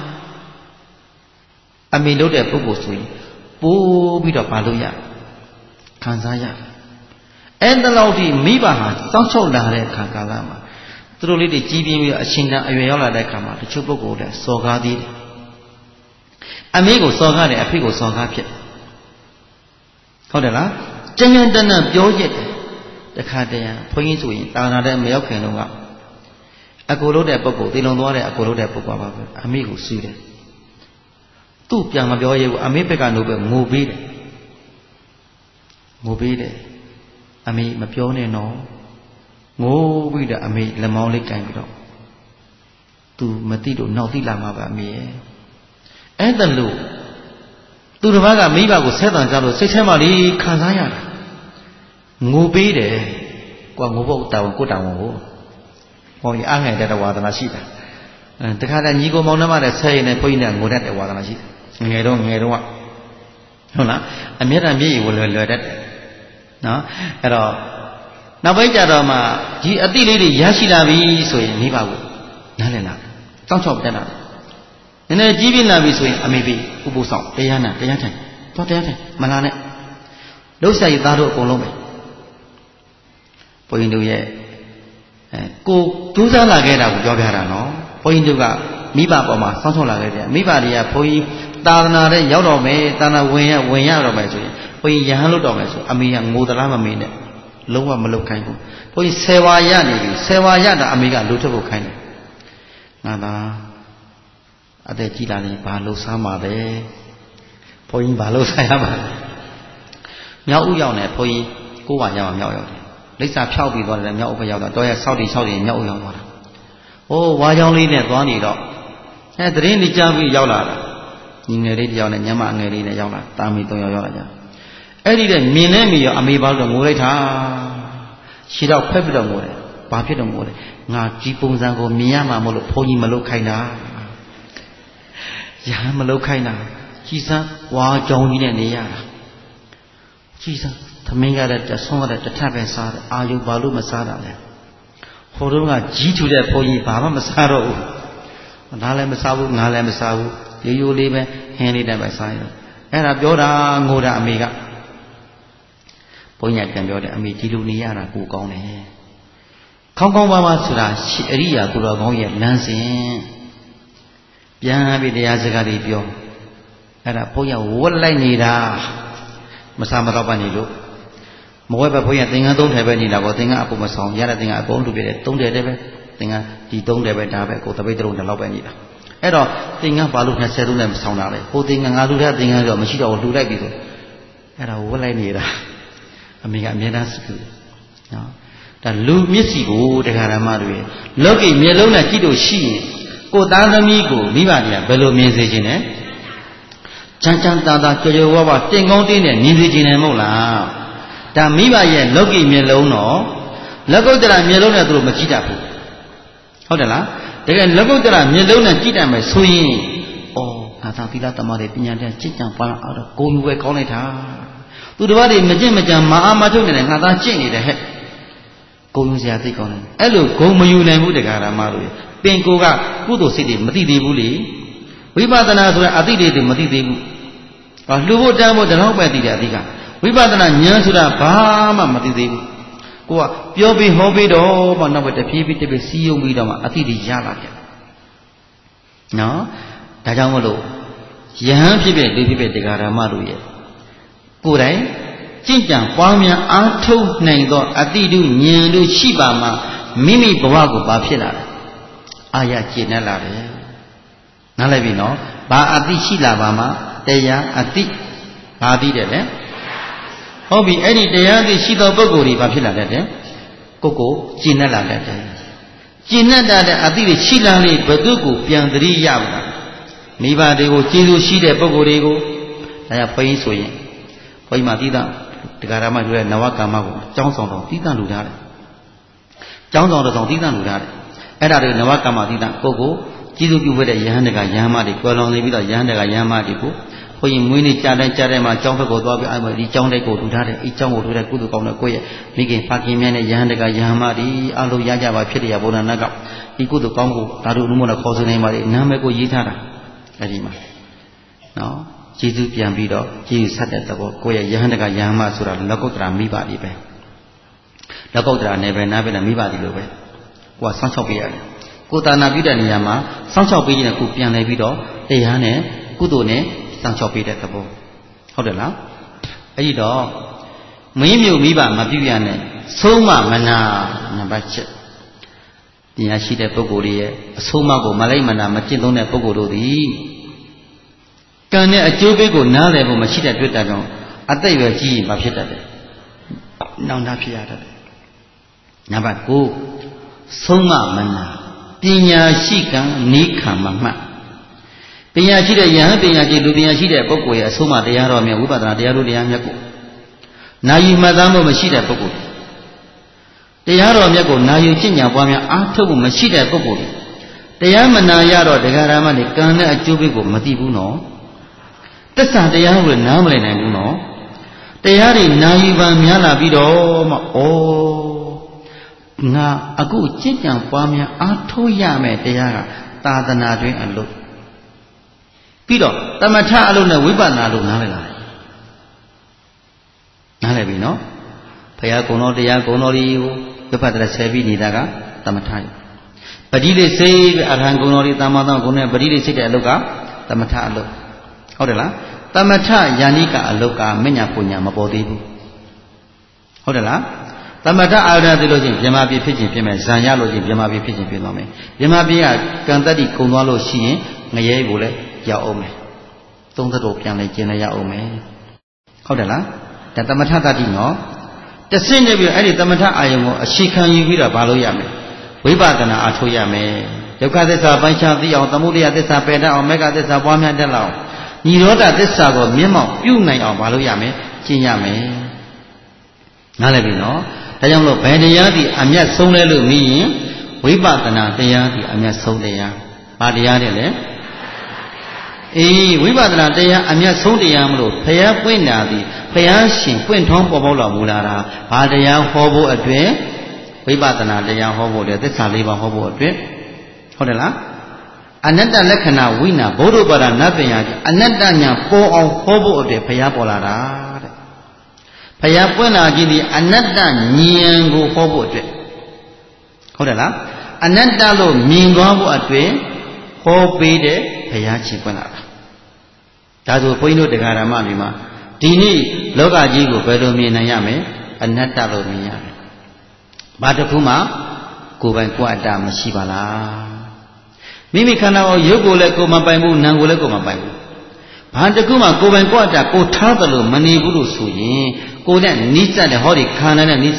အမေလို့တဲ့ပုဂ္ဂိုလ်ဆိုရင်ပိုးပြီးတော့မလုပ်ရခံစားရအဲ့ဒါလောက်ဒီမိဘဟာစောင့်ချောက်လာတဲ့အခါကာလမှာသူတို့လေးတွေကြီးပြင်းပြီးတော့အရှင်တန်အရွယ်ရောက်လာတဲ့အခါမှာတချို့ပုဂ္ဂိုလ်တွေစော်ကားသေးတယ်အမေကိုစော်ကားတယ်အဖေကိုစော်ကားဖြစ်ဟုတ်တယ်လားကျဉ်းကျဉ်းတန်းတန်းပြောရက်တယ်တခါတည်းဘုန်းကြီးဆိုရင်တာနာတဲ့မရောက်ခင်တော့ကအကိုလို့တဲ့ပုဂ္ဂိုလ်တည်လုံသွားတဲ့အကိုလို့တဲ့ပုဂ္ဂိုလ်ပါပဲအမေကိုဆူတယ်သူ့ပြန်မပြောရဘူးအမေဘက်ကနိုးပဲငိုပေးတယ်ငိုပေးတယ်အမေမပြောနဲ့တော့ငိုပြီးတော့အမေလက်မောင်းလေးကင်ပြီးတော့သူမသိတော့နောက်သိလာမှာပါအမေရဲ့အဲ့ဒါလို့သူတစ်ပါးကမိဘကိုဆက်တန်ကြလို့စိတ်ထဲမှာလေးခံစားရတာငိုပေးတယ်ကွာငိုဖို့တောင်းကိုတောင်းကိုဟောဒီအားငယ်တဲ့ဝါဒနာရှိတာအဲတခါတည်းညီကိုမောင်နှမတဲ့ဆဲရင်နဲ့ခွင်းနဲ့ငိုတတ်တဲ့ဝါဒနာရှိတယ်ငယ်တော့ငယ်တော့ဟုတ်လားအမြဲတမ်းမြေကြီးဝလွယ်လွယ်တတ်တယ်နော်အဲ့တော့နောက်ပိုင်းကျတော့မှဒီအတိလေးတွေရရှိလာပြီဆိုရင်မိဘကိုနားလည်လာတောင်းချောက်တက်လာနည်းနည်းကြီးပြင်းလာပြီဆိုရင်အမေပြီးဥပုသ်ဆောင်တရားနာတရားထိုင်သွားတရားထိုင်မလာနဲ့လှုပ်ရှားရသားတို့အကုန်လုံးပဲဘုန်းကြီးတို့ရဲ့အဲကိုကျိုးစားလာခဲ့တာကိုပြောပြတာနော်ဘုန်းကြီးတို့ကမိဘပေါ်မှာစောင့်ရှောက်လာခဲ့တယ်မိဘတွေကဘုန်းကြီးသာသနာတဲ့ရောက်တော့မယ်သာသနာဝင်ရဝင်ရတော့မယ်ဆိုရင်ဘုန်းကြီးယဟန်လို့တော့မယ်ဆိုအမေကငိုသလားမမေးနဲ့လုံးဝမလုပ်ခိုင်းဘူးဘုန်းကြီးဆယ်ဝါရနေပြီဆယ်ဝါရတာအမေကလှုပ်ထုတ်ဖို့ခိုင်းတယ်ငါသာအသက်ကြီးလာရင်ဘာလှုပ်ရှားမှာလဲဘုန်းကြီးဘာလှုပ်ရှားရမှာလဲမြောက်ဥရောက်နေဘုန်းကြီးကိုးဝါရမှာမြောက်ရောက်တယ်လိပ်စာဖြောက်ပြီးသွားတယ်မြောက်ဥပဲရောက်တာတော့ရဆောက်တီဆောက်တီမြောက်ဥရောက်သွားတာဟိုးဝါကြောင်လေးနဲ့သွားနေတော့အဲတရင်နေကြပြီးရောက်လာတာညီငယ်လေးတယောက်နဲ့ညမငယ်လေးနဲ့ရောက်လာတာမီသုံးယောက်ရောက်လာကြအဲ့ဒီတဲ့မြင်နေမိရောအမေပါလို့ငိုလိုက်တာခြေတော့ဖက်ပြီးတော့ငိုတယ်ဘာဖြစ်တော့ငိုလဲငါဒီပုံစံကိုမြင်ရမှာမလို့ဘုန်းကြီးမလုပ်ခိုင်းတာရဟန်းမလုပ်ခိုင်းတာကြီးစမ်းဝါကြောင်ကြီးနဲ့နေရတာကြီးစမ်းသမင်းရတဲ့တဆုံးရတဲ့တထပ်ပဲစားတယ်အာယုဘာလို့မစားတာလဲဟိုတုန်းကကြီးထူတဲ့ဘုန်းကြီးဘာမှမစားတော့ဘူးဒါလည်းမစားဘူးငါလည်းမစားဘူးရိုးရိုးလေးပဲဟင်းလေးတည်းပဲစားရအဲ့ဒါပြောတာငိုတာအမေကဘုန်းကြီးကပြန်ပြောတယ်အမေဒီလိုနေရတာကိုကောင်းတယ်ခေါင်းကောင်းပါပါဆိုတာအရိယာသူတော်ကောင်းရဲ့လမ်းစဉ်ပြန်ပြီးတရားစကားတွေပြောအဲ့ဒါဘုန်းကြီးဝတ်လိုက်နေတာမစားမတော့ပါနေလို့မဝဲပဲဘုန်းကြီးသင်္ကန်းသုံးထည်ပဲနေတာကိုသင်္ကန်းအကုန်မဆောင်ရတဲ့သင်္ကန်းအကုန်လူပြတယ်သုံးထည်တည်းပဲသင်္ကန်းဒီသုံးထည်ပဲဒါပဲကိုတပိတ်တုံးတလောက်ပဲနေတာအဲ့တော့သင်္ကန်းဘာလို့နှစ်ဆယ်သုံးနဲ့မဆောင်တာလဲဟိုသင်္ကန်းငါလူတဲ့သင်္ကန်းဆိုမရှိတော့ဘူးလှူလိုက်ပြီဆိုအဲ့ဒါဝတ်လိုက်နေတာအမေကအမြဲတမ်းစကူနော်ဒါလူမျက်စိကိုတရားဓမ္မတွေလောကီမျက်လုံးနဲ့ကြည့်လို့ရှိရင်ကိုသားသမီးကိုမိဘတွေကဘယ်လိုမြင်စေခြင်းလဲချမ်းချမ်းသာသာကြော်ကြော်ဝါးဝါတင်ကောင်းတင်းနဲ့မြင်စေခြင်းနဲ့မဟုတ်လားဒါမိဘရဲ့လောကီမျက်လုံးတော့လောကုတ္တရာမျက်လုံးနဲ့သူတို့မကြည့်တတ်ဘူးဟုတ်တယ်လားတကယ်လောကုတ္တရာမျက်လုံးနဲ့ကြည့်တတ်မယ်ဆိုရင်ဩငါသာသီလသမားတွေပညာတဲ့จิตကြံပွားလာအောင်ကိုယ်ယူပဲကောင်းလိုက်တာသူတစ်ပါးတွေမကြင့်မကြံမအားမထုတ်နေတယ်ငါသာကျင့်နေတယ်ဟဲ့ကိုယ်ယူစရာသိကောင်းတယ်အဲ့လိုဂုံမယူနိုင်ဘူးတရားဓမ္မတို့ပင်ကိုကကုသိုလ်စိတ်တွေမသိသေးဘူးလေဝိပဿနာဆိုတဲ့အသိတွေမသိသေးဘူးဟောလှူဖို့တန်းဖို့တတော့ပဲသိတယ်အသိကဝိပဿနာဉာဏ်ဆိုတာဘာမှမသိသေးဘူးကိုကပြောပြီးဟောပြီးတော့မှနောက်ပဲတဖြည်းဖြည်းတဖြည်းစီးယုံပြီးတော့မှအသိတွေရလာတယ်နော်ဒါကြောင့်မလို့ယဟန်ဖြစ်ဖြစ်လူဖြစ်ဖြစ်တရားဓမ္မတို့ရဲ့ကိုယ်တိုင်ကျင့်ကြံပွားများအားထုတ်နိုင်သောအတိတုဉာဏ်တို့ရှိပါမှမိမိဘဝကိုဘာဖြစ်လာလဲအာရကျင့်နေလာတယ်နားလည်ပြီနော်ဘာအတိရှိလာပါမှတရားအတိဘာပြီးတယ်လဲဟုတ်ပြီအဲ့ဒီတရားအတိရှိသောပုဂ္ဂိုလ်တွေဘာဖြစ်လာတတ်တယ်ကိုကိုကျင့်နေလာတတ်တယ်ကျင့်နေတဲ့အတိတွေရှိလာလေဘသူကိုပြန်သတိရမှာမိဘတွေကိုကျေးဇူးရှိတဲ့ပုဂ္ဂိုလ်တွေကိုဒါရဘုန်းကြီးဆိုရင်ဘုန်းကြီးမှသီးသန့်တရားဓမ္မတို့ရဲ့နဝကမ္မကိုကျောင်းဆောင်တော်သီးသန့်လူထားတယ်ကျောင်းဆောင်တော်သီးသန့်လူထားတယ်အဲ့ဒါတွေနဝကမ္မသီးသန့်ကိုကိုကျေးဇူးပြုတဲ့ယဟန်တကယဟန်မတွေကွယ်လွန်နေပြီးတော့ယဟန်တကယဟန်မတွေကိုဘုန်းကြီးမွေးနေ့ကြားတိုင်းကြားတိုင်းမှာကျောင်းဘက်ကိုသွားပြီးအဲ့မှာဒီကျောင်းတိုက်ကိုလူထားတယ်အဲ့ကျောင်းကိုလူတဲ့ကုသိုလ်ကောင်းတဲ့ကိုယ့်ရဲ့မိခင်ဖခင်မြတ်နဲ့ယဟန်တကယဟန်မတွေအလုံးရကြပါဖြစ်တယ်ဗုဒ္ဓနာကဒီကုသိုလ်ကောင်းကိုဒါတို့အမှုနဲ့ခေါ်ဆိုနေပါလေနာမည်ကိုရေးထားတာအဲ့ဒီမှာနော်ကျေးဇူးပြန်ပြီးတော့ကျေးဇူးဆက်တဲ့သဘောကိုယ့်ရဲ့ယဟန်တကယဟန်မဆိုတာလောကုတ္တရာမိဘတွေပဲလောကုတ္တရာနယ်ပယ်နားပဲမိဘတွေလိုပဲကိုကဆောင်းချောက်ပေးရတယ်ကိုတာနာပြုတဲ့နေရာမှာဆောင်းချောက်ပေးခြင်းနဲ့ကိုပြန်လဲပြီးတော့တရားနဲ့ကုသိုလ်နဲ့ဆောင်းချောက်ပေးတဲ့သဘောဟုတ်တယ်လားအဲ့ဒီတော့မင်းမျိုးမိဘမပြုရနဲ့ဆုံးမမနာနံပါတ်七တရားရှိတဲ့ပုဂ္ဂိုလ်တွေရဲ့အဆုံးအမကိုမလိုက်မနာမကျင့်သုံးတဲ့ပုဂ္ဂိုလ်တို့သည်ကံနဲ့အကျိုးပေးကိုနားလည်ဖို့မရှိတဲ့တွေ့တာကြောင့်အသက်ရွယ်ကြီးရင်မဖြစ်တတ်တယ်။နောင်တဖြစ်ရတတ်တယ်။နံပါတ်၉ဆုံးမမနာပညာရှိကံနိခံမမှတ်ပညာရှိတဲ့ယဟန်ပညာရှိလူပညာရှိတဲ့ပုဂ္ဂိုလ်ရဲ့အဆုံးအမတရားတော်မြတ်ဝိပဿနာတရားတို့တရားမြတ်ကိုနာယီမှတ်သားမှုမရှိတဲ့ပုဂ္ဂိုလ်တရားတော်မြတ်ကိုနာယူကျင့်ကြံပွားများအားထုတ်မှုမရှိတဲ့ပုဂ္ဂိုလ်တရားမနာရတော့တရားဓမ္မနဲ့ကံနဲ့အကျိုးပေးကိုမသိဘူးနော်တစ္ဆာတရားကိုနားမလည်နိုင်ဘူးနော်တရားတွေနာယူပါများလာပြီးတော့မှဩငါအခုကျင့်ကြံပွားများအားထုတ်ရမယ်တရားကသာသနာတွင်အလုပ်ပြီးတော့တမထအလုပ်နဲ့ဝိပဿနာလို့နားလည်လာတယ်နားလည်ပြီနော်ဘုရားကုံတော်တရားကုံတော်ကြီးကိုဝိပဿနာဆဲပြီးနေတာကသမထရပတိလေးစိတ်အရဟံကုံတော်ကြီးတာမသောကုံနဲ့ပတိလေးစိတ်တဲ့အလုပ်ကသမထအလုပ်ဟုတ်တယ်လားသမထယာနိကအလုပ်ကမညာပုညာမပေါ်သေးဘူးဟုတ်တယ်လားသမထအာရဏသိလို့ချင်းပြမပြေဖြစ်ခြင်းဖြစ်မယ်ဇံရလို့ချင်းပြမပြေဖြစ်ခြင်းဖြစ်သွားမယ်ပြမပြေကကံတတ္တိကုံသွားလို့ရှိရင်ငရဲကိုလည်းရောက်အောင်မယ်သုံးသတော်ပြန်လဲကျင်လဲရအောင်မယ်ဟုတ်တယ်လားဒါသမထတတ္တိနော်တဆင့်နေပြီးအဲ့ဒီသမထအာယုံကိုအရှိခံယူပြီးတော့ဘာလို့ရမလဲဝိပဿနာအထုတ်ရမယ်ဒုက္ခသစ္စာပိုင်းခြားသိအောင်သမုဒယသစ္စာပယ်တတ်အောင်မေဃသစ္စာပွားများတတ်လောက်និရောဓသစ္စာကိုမျက်မှောက်ပြုနိုင်အောင်ဘာလို့ရမလဲကျင့်ရမယ်နားလည်ပြီနော်ဒါကြောင့်မလို့ဘယ်တရားဒီအမျက်ဆုံးလဲလို့မြင်ရင်ဝိပဿနာတရားဒီအမျက်ဆုံးတရားဘာတရားတဲ့လဲအေးဝိပဿနာတရားအမျက်ဆုံးတရားမလို့ဖျားပွင့်တာဒီဖျားရှင်ပွင့်ထွန်းပေါ်ပေါက်လာမူလာတာဘာတရားဟောဖို့အတွက်ဝိပဿနာတရားဟောဖို့လေသစ္စာလေးပါးဟောဖို့အတွက်ဟုတ်တယ်လားအနတ္တလက္ခဏာဝိနာဘုဒ္ဓဘာသာနတ်ပညာအနတ္တညာပေါ်အောင်ဟောဖို့အတွက်ဖျားပေါ်လာတာတဲ့ဖျားပွင့်လာခြင်းဒီအနတ္တဉာဏ်ကိုဟောဖို့အတွက်ဟုတ်တယ်လားအနတ္တလို့မြင်သွားဖို့အတွက်ဟောပေးတဲ့ဘုရားရှင်ပွင့်လာတာဒါဆိုဘုန်းကြီးတို့တရားဓမ္မတွေမှာဒီနေ့လောကကြီးကိုဘယ်လိုမြင်နိုင်ရမလဲအနတ္တလို့မြင်ရမယ်ဘာတစ်ခုမှကိုယ်ပိုင်ကိုယ်အတ္တမရှိပါလားမိမိခန္ဓာကိုယ်ရုပ်ကိုလည်းကိုယ်မပိုင်ဘူးနာမ်ကိုလည်းကိုယ်မပိုင်ဘူးဘာတစ်ခုမှကိုယ်ပိုင်ကိုယ်အတ္တကိုထားတယ်လို့မနေဘူးလို့ဆိုရင်ကိုယ်နဲ့နိစ္စတဲ့ဟောဒီခန္ဓာနဲ့နိစ္စတဲ့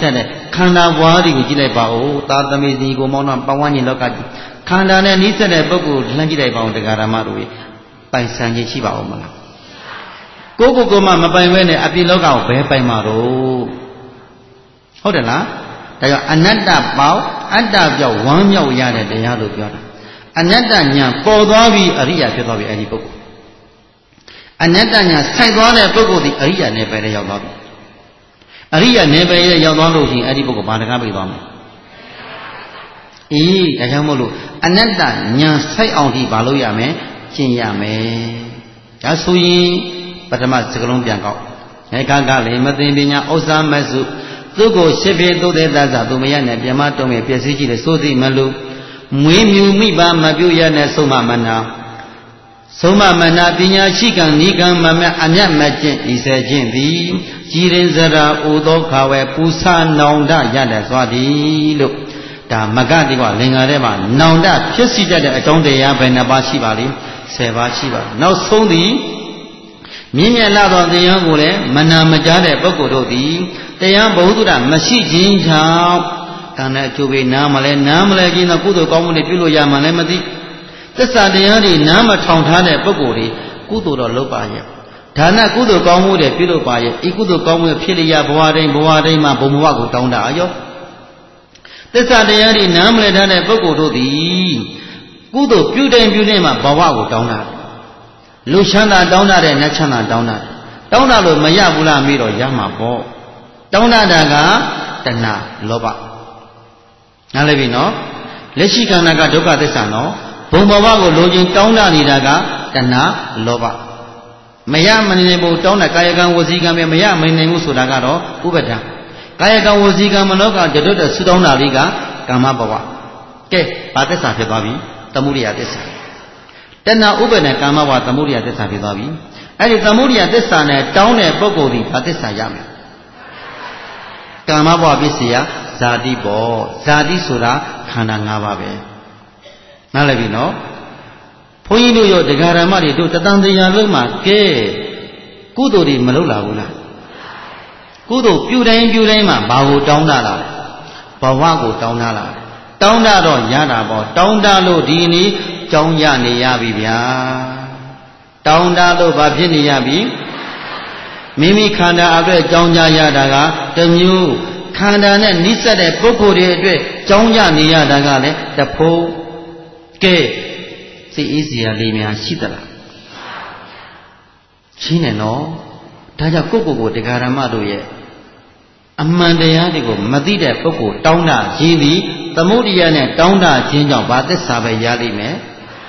ခန္ဓာဘွားတွေကိုကြည့်လိုက်ပါဦးသာသမီစီကိုမောင်းတော့ပဝန်းကျင်လောကကြီးခန္ဓာနဲ့နှိစက်တဲ့ပုဂ္ဂိုလ်လှမ်းကြည့်လိုက်ပါဦးတရားဓမ္မတို့ပိုင်ဆိုင်ခြင်းရှိပါဦးမလားကိုယ့်ကိုယ်ကိုမှမပိုင်ဘဲနဲ့အပြင်လောကကိုဘယ်ပိုင်မှာတော့ဟုတ်တယ်လားဒါကြောင့်အနတ္တပေါက်အတ္တပြောက်ဝမ်းမြောက်ရတဲ့တရားလို့ပြောတာအနတ္တညာပေါ်သွားပြီးအရိယာဖြစ်သွားပြီအဲဒီပုဂ္ဂိုလ်အနတ္တညာဆိုင်သွားတဲ့ပုဂ္ဂိုလ်ဒီအရိယာနယ်ပယ်နဲ့ရောက်သွားပြီအရိယာနယ်ပယ်ရဲ့ရောက်သွားလို့ရှိရင်အဲဒီပုဂ္ဂိုလ်ဘာတကားပြေးသွားမလဲအေးဒါကြောင့်မို့လို့အနတ္တညာဆိုင်အောင်ဒီဘာလို့ရမလဲကျင့်ရမယ်ဒါဆိုရင်ပထမစကလုံးပြန်ကောက်ခေကကလည်းမသိပညာဥစ္စာမစုသူကိုရှစ်ပြေသို့တဲ့သဇာသူမရနဲ့ပြမတုံးရဲ့ပြည့်စည်ကြည့်တဲ့စိုးစိမလို့မွေးမြူမိပါမပြုရတဲ့ဆုံးမမနာဆုံးမမနာပညာရှိကံဤကံမမအမြတ်မကျင့်ဤစေခြင်းသည်ကြည်ရင်စရာဥသောခါဝဲပူဆာနောင်တရတဲ့သွားသည်လို့ဒါမကတိကလင်္ကာထဲမှာနောင်တဖြစ်စီတတ်တဲ့အကြောင်းတရားပဲနှစ်ပါးရှိပါလိမ့်ဆယ်ပါးရှိပါနောက်ဆုံးသည်မြင့်မြတ်လာသောတရားကိုလည်းမနာမကြားတဲ့ပုဂ္ဂိုလ်တို့သည်တရားဘုဒ္ဓမရှိခြင်းကြောင့်ကံနဲ့အကျိုးပေးနားမလဲနားမလဲခြင်းတော့ကုသိုလ်ကောင်းမှုတွေပြုလို့ရမှလည်းမသိသစ္စာတရားတွေနားမထောင်ထားတဲ့ပုဂ္ဂိုလ်တွေကုသိုလ်တော့လုပ်ပါရဲ့ဒါနကုသိုလ်ကောင်းမှုတွေပြုလုပ်ပါရဲ့ဤကုသိုလ်ကောင်းမှုဖြစ်လျက်ဘဝတိုင်းဘဝတိုင်းမှာဘုံဘဝကိုတောင်းတအရောသစ္စာတရားတွေနားမလဲထားတဲ့ပုဂ္ဂိုလ်တို့သည်ကုသိုလ်ပြုတိုင်းပြုတိုင်းမှာဘဝကိုတောင်းတာလူချမ်းသာတောင်းတတဲ့နတ်ချမ်းသာတောင်းတာတောင်းတလို့မရဘူးလားမေးတော့ရမှာပေါ့တောင်းတတာကတဏှာလောဘနားလည်ပြီနော်လက်ရှိခန္ဓာကဒုက္ခသစ္စာနော်ဘုံဘဝကိုလိုချင်တောင်းတနေတာကတဏှာလောဘမရမနေဘူးတောင်းတဲ့ကာယကံဝစီကံပဲမရမနေဘူးဆိုတာကတော့ဥပဒံကာယကံဝစီကံမနောကတတွတ်တဲ့ဆူတောင်းတာလေးကကာမဘဝကဲဘာသစ္စာဖြစ်သွားပြီသမုဒိယသစ္စာတဏှာဥပဒံကာမဘဝသမုဒိယသစ္စာဖြစ်သွားပြီအဲ့ဒီသမုဒိယသစ္စာနဲ့တောင်းတဲ့ပုဂ္ဂိုလ်ဒီဘာသစ္စာရမယ်ကာမဘဝပစ္စယဇာတိပေါ့ဇာတိဆိုတာခန္ဓာ၅ပါးပဲနားလည်ပြီနော်ဘုန်းကြီးတို့ရောတရားဓမ္မတွေတို့တတန်တရားလုံးမှာကဲကုသိုလ်တွေမလုပ်လာဘူးလားကုသိုလ်ပြုတိုင်းပြုတိုင်းမှာဘာကိုတောင်းတလာလဲဘဝကိုတောင်းတလာတောင်းတတော့ရတာပေါ့တောင်းတလို့ဒီနေ့ကြောင်းရနေရပြီဗျာတောင်းတလို့ဘာဖြစ်နေရပြီမိမိခန္ဓာအတွက်ကြောင်းကြရတာကတမျိုးခန္ဓာနဲ့နှိစက်တဲ့ပုဂ္ဂိုလ်တွေအတွက်ကြောင်းကြနေရတာကလည်းတဖို့ကဲစိတ်အေးစရာလေးများရှိသလားရှင်းတယ်နော်ဒါကြောင့်ကိုယ့်ကိုယ်ကိုတရားဓမ္မတို့ရဲ့အမှန်တရားတွေကိုမသိတဲ့ပုဂ္ဂိုလ်တောင်းတခြင်းသည်သမုဒိယနဲ့တောင်းတခြင်းကြောင့်ဘာသစ္စာပဲရလိမ့်မယ်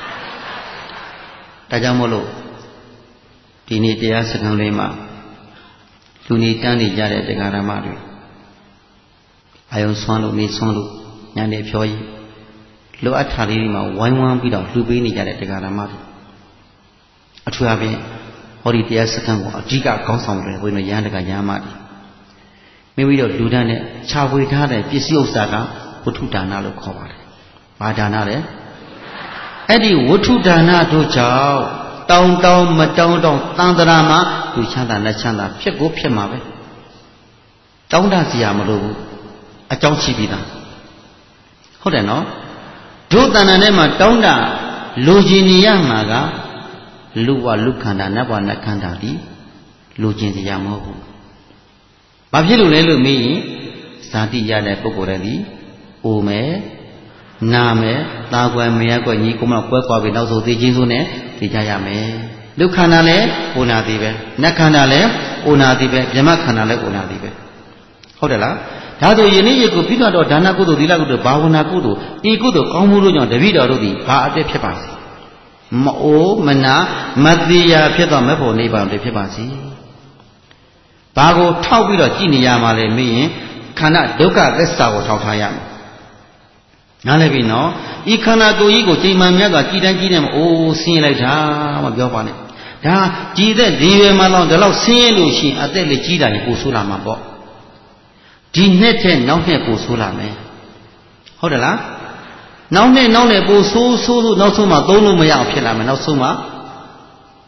ဒါကြောင့်မို့လို့ဒီနေ့တရားစခန်းလေးမှာလူနေတန်းနေကြတဲ့တရားဓမ္မတွေအာယုံဆွမ်းလို့နေဆွမ်းလို့ညာနေဖြောကြီးလိုအပ်တာလေးတွေမှာဝိုင်းဝန်းပြီးတော့လှူပေးနေကြတဲ့တရားဓမ္မတွေအထူးအဖြင့်ဟောဒီတရားစခန်းကိုအဓိကခေါင်းဆောင်တယ်ဘုန်းကြီးတို့ရဟန်းတကရဟန်းမတွေမိမိတို့လူတန်းနဲ့ခြာဝေထားတဲ့ပစ္စည်းဥစ္စာကဝတ္ထုဒါနလို့ခေါ်ပါတယ်။ဘာဒါနလဲ။အဲ့ဒီဝတ္ထုဒါနတို့ကြောင့်တောင်းတောင်းမတောင်းတောင်းသံတရာမှာလူချမ်းသာလက်ချမ်းသာဖြစ်ကိုဖြစ်မှာပဲ။တောင်းတစရာမလိုဘူး။အကြောင်းရှိပြီးသား။ဟုတ်တယ်နော်။ဒုတဏ္ဍာထဲမှာတောင်းတလူကျင်နေရမှာကလူဝလူခန္ဓာနတ်ဘဝနတ်ခန္ဓာဒီလူကျင်စရာမဟုတ်ဘူး။ဘာဖြစ်လို့လဲလို့မေးရင်ဇာတိရတဲ့ပုဂ္ဂိုလ်တွေဒီအိုမယ်နာမယ်တာကွယ်မရကွယ်ညီကိုမကွဲကွာပြီးနောက်ဆုံးသိချင်းစုနဲ့သိကြရမယ်လူခန္ဓာလည်းအိုနာသည်ပဲနတ်ခန္ဓာလည်းအိုနာသည်ပဲဗြဟ္မခန္ဓာလည်းအိုနာသည်ပဲဟုတ်တယ်လားဒါဆိုယနေ့ယခုပြီးတော့ဒါနကုသိုလ်သီလကုသိုလ်ဘာဝနာကုသိုလ်ဤကုသိုလ်ကောင်းမှုတို့ကြောင့်တပည့်တော်တို့သည်ဘာအတက်ဖြစ်ပါစေမအိုမနာမတိယဖြစ်သောမေဖို့နိဗ္ဗာန်တည်းဖြစ်ပါစေဘာကိုထောက်ပြီးတော့ကြည်နေရမှာလဲမေးရင်ခန္ဓာဒုက္ခသစ္စာကိုထောက်ထားရမယ်နားလည်ပြီနော်ဤခန္ဓာကိုယ်ကြီးကိုချိန်မှန်မြတ်စွာကြည်တန်းကြည်နေမှာအိုးဆင်းရဲလိုက်တာမပြောပါနဲ့ဒါကြည်တဲ့ဒီရွယ်မှာတော့ဒီလောက်ဆင်းရဲလို့ရှိရင်အသက်လေးကြီးတာရင်ပိုဆိုးလာမှာပေါ့ဒီနှစ်ထက်နောက်နှစ်ပိုဆိုးလာမယ်ဟုတ်တယ်လားနောက်နှစ်နောက်နှစ်ပိုဆိုးဆိုးဆိုးနောက်ဆုံးမှသုံးလို့မရအောင်ဖြစ်လာမယ်နောက်ဆုံးမှ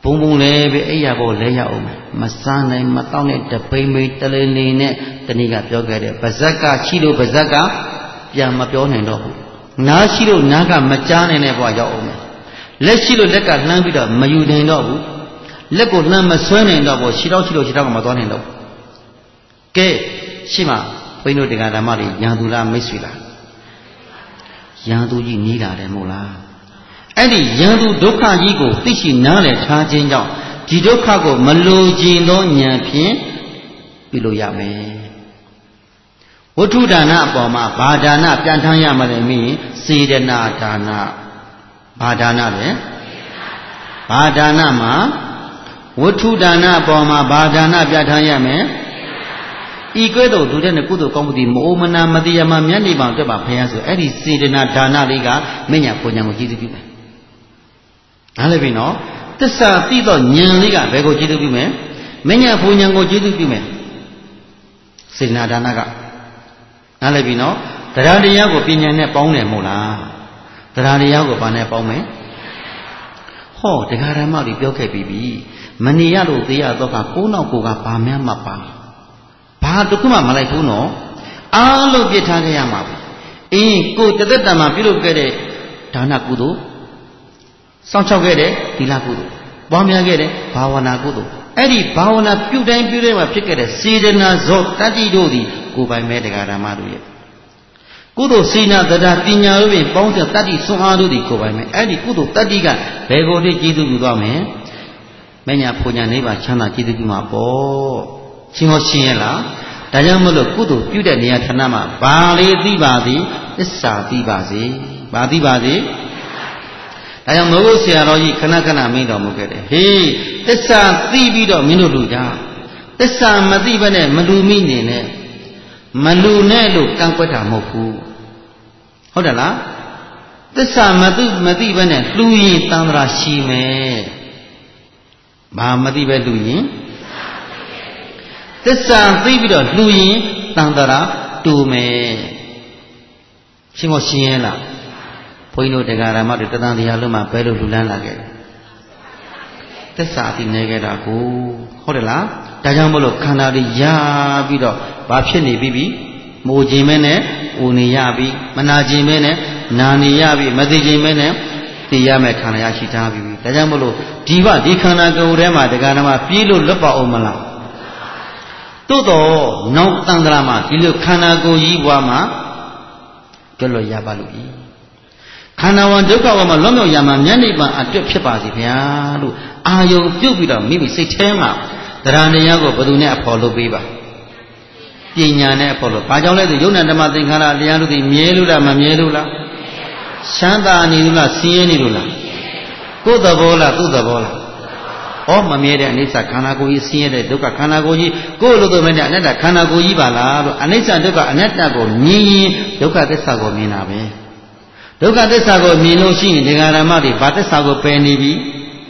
ဘုံဘုံလည်းပဲအိယာပေါ်လဲရအောင်မစားနိုင်မတောင်းတဲ့တပိမိတလေးလေးနဲ့တနည်းကပြောခဲ့တယ်ပါဇက်ကချိလို့ပါဇက်ကပြန်မပြောနိုင်တော့ဘူးနားရှိလို့နားကမကြားနိုင်တဲ့ဘဝရောက်အောင်လက်ရှိလို့လက်ကလှမ်းပြီးတော့မယူနိုင်တော့ဘူးလက်ကိုလှမ်းမဆွဲနိုင်တော့ဘူးခြေထောက်ရှိလို့ခြေထောက်ကမသွားနိုင်တော့ကဲရှိမှဘိန်းတို့တရားဓမ္မတွေရန်သူလားမိတ်ဆွေလားရန်သူကြီးနီးလာတယ်မို့လားအဲ့ဒီရန်သူဒုက္ခကြီးကိုသိရှိနားလည်ထားခြင်းကြောင့်ဒီဒုက္ခကိုမလိုချင်သောဉာဏ်ဖြင့်ပြုလို့ရမယ်ဝတ္ထုဒါနအပေါ်မှာဘာဒါနပြန်ထမ်းရမလဲမင်းစေတနာဒါနဘာဒါနလဲဘာဒါနမှာဝတ္ထုဒါနအပေါ်မှာဘာဒါနပြန်ထမ်းရမယ်ဤကဲ့သို့သူတဲ့ကုသိုလ်ကောင်းမှုဒီမအိုမနာမတရားမှမျက်နှာပေါင်တက်ပါဖျားဆိုအဲ့ဒီစေတနာဒါနလေးကမညာပုံညာကိုကြည့်သိပြုမယ်နားလည်ပြီနော်သစ္စာသိတော့ဉာဏ်လေးကဘယ်ကိုကြည့်သိပြုမယ်မညာပုံညာကိုကြည့်သိပြုမယ်စေတနာဒါနကနားလည်ပြီနော်တရားတရားကိုပညာနဲ့ပေါင်းတယ်မဟုတ်လားတရားတရားကိုဘာနဲ့ပေါင်းမယ်ဟောတရားဓမ္မတွေပြောခဲ့ပြီးပြီမနေရလို့သေးရတော့ကကိုးနောက်ကိုကဘာမှမပါဘာတခုမှမလိုက်ဘူးနော်အားလုံးပြစ်ထားခဲ့ရမှာပဲအင်းကိုတသက်တံမှာပြုလုပ်ခဲ့တဲ့ဒါနကုသိုလ်စောင့်ရှောက်ခဲ့တဲ့သီလကုသိုလ်ပွားများခဲ့တဲ့ဘာဝနာကုသိုလ်အဲ့ဒီဘာဝနာပြုတိုင်းပြုတိုင်းမှာဖြစ်ခဲ့တဲ့စေတနာဇောတတ္တိတို့သည်ကိုယ်ပိုင်မဲ့တရားဓမ္မတို့ရဲ့ကုသိုလ်စေနာတရားပညာတို့ဖြင့်ပေါင်းတဲ့တတ္တိဆွမ်းအားတို့သည်ကိုယ်ပိုင်မဲ့အဲ့ဒီကုသိုလ်တတ္တိကဘယ်ကိုတည်းကျေးဇူးပြုသွားမယ်မညာဖွညာနိဗ္ဗာန်ချမ်းသာကျေးဇူးပြုမှာပေါ့ရှင်းဟောရှင်းရလားဒါကြောင့်မလို့ကုသိုလ်ပြုတဲ့နေရာဌာနမှာဘာလေးသိပါသည်သစ္စာသိပါစေဘာသိပါစေဒါကြောင့်မိုးကုတ်ဆရာတော်ကြီးခဏခဏမင်းတော်မူခဲ့တယ်ဟေးသစ္စာသိပြီးတော့မင်းတို့လူကြသစ္စာမသိဘဲနဲ့မလူမိနေနဲ့မလူနဲ့လို့ကန့်ကွက်တာမဟုတ်ဘူးဟုတ်တယ်လားသစ္စာမသိမသိဘဲနဲ့လူရင်တန်ត្រာရှိမယ်ဘာမသိပဲလူရင်သစ္စာသိပြီးတော့လူရင်တန်ត្រာတူမယ်ရှင်းမရှင်းရလားဘုန်းကြီးတို့တရားဓမ္မတွေတသံတရားလုံးမှာဘယ်လိုလူလန်းလာခဲ့သစ္စာသိနေကြတာကိုဟုတ်တယ်လားဒါကြောင့်မလို့ခန္ဓာတွေရပြီးတော့ဘာဖြစ်နေပြီပြီမိုးခြင်းမဲနဲ့ဦးနေရပြီမနာခြင်းမဲနဲ့နာနေရပြီမသိခြင်းမဲနဲ့သိရမယ်ခန္ဓာရရှိထားပြီဒါကြောင့်မလို့ဒီဘဒီခန္ဓာကိုယ်ထဲမှာတရားဓမ္မပြေးလို့လွတ်ပါအောင်မလားသို့တော့နောက်တန်ត្រာမှာဒီလိုခန္ဓာကိုယ်ကြီးဘွားမှာကျွတ်လို့ရပါလို့ဤခန္ဓာဝံဒုက္ခဝံမှာလွတ်မြောက်ရမှာမျက်နှိပ်ပံအတွတ်ဖြစ်ပါစေဗျာလို့အာယုံပြုတ်ပြီးတော့မိမိစိတ်ထဲမှာတရားတရားကိုဘယ်သူနဲ့အဖော်လုပ်ပေးပါပညာနဲ့အဖော်လုပ်ဘာကြောင့်လဲဆိုယုံနာဓမ္မသင်္ခါရတရားတို့ဒီမြဲလို့လားမမြဲလို့လားချမ်းသာနေလို့လားဆင်းရဲနေလို့လားကိုယ်သဘောလားသူ့သဘောလားဩမမြဲတဲ့အနိစ္စခန္ဓာကိုယ်ကြီးဆင်းရဲတဲ့ဒုက္ခခန္ဓာကိုယ်ကြီးကိုယ်လိုလိုမဲ့တဲ့အနတ္တခန္ဓာကိုယ်ကြီးပါလားလို့အနိစ္စဒုက္ခအနတ္တကိုမြင်ရင်ဒုက္ခသစ္စာကိုမြင်တာပဲဒုက္ခသစ္စာကိုမြင်လို့ရှိရင်ဒီဃာရမတွေဘာသစ္စာကိုပယ်နေပြီ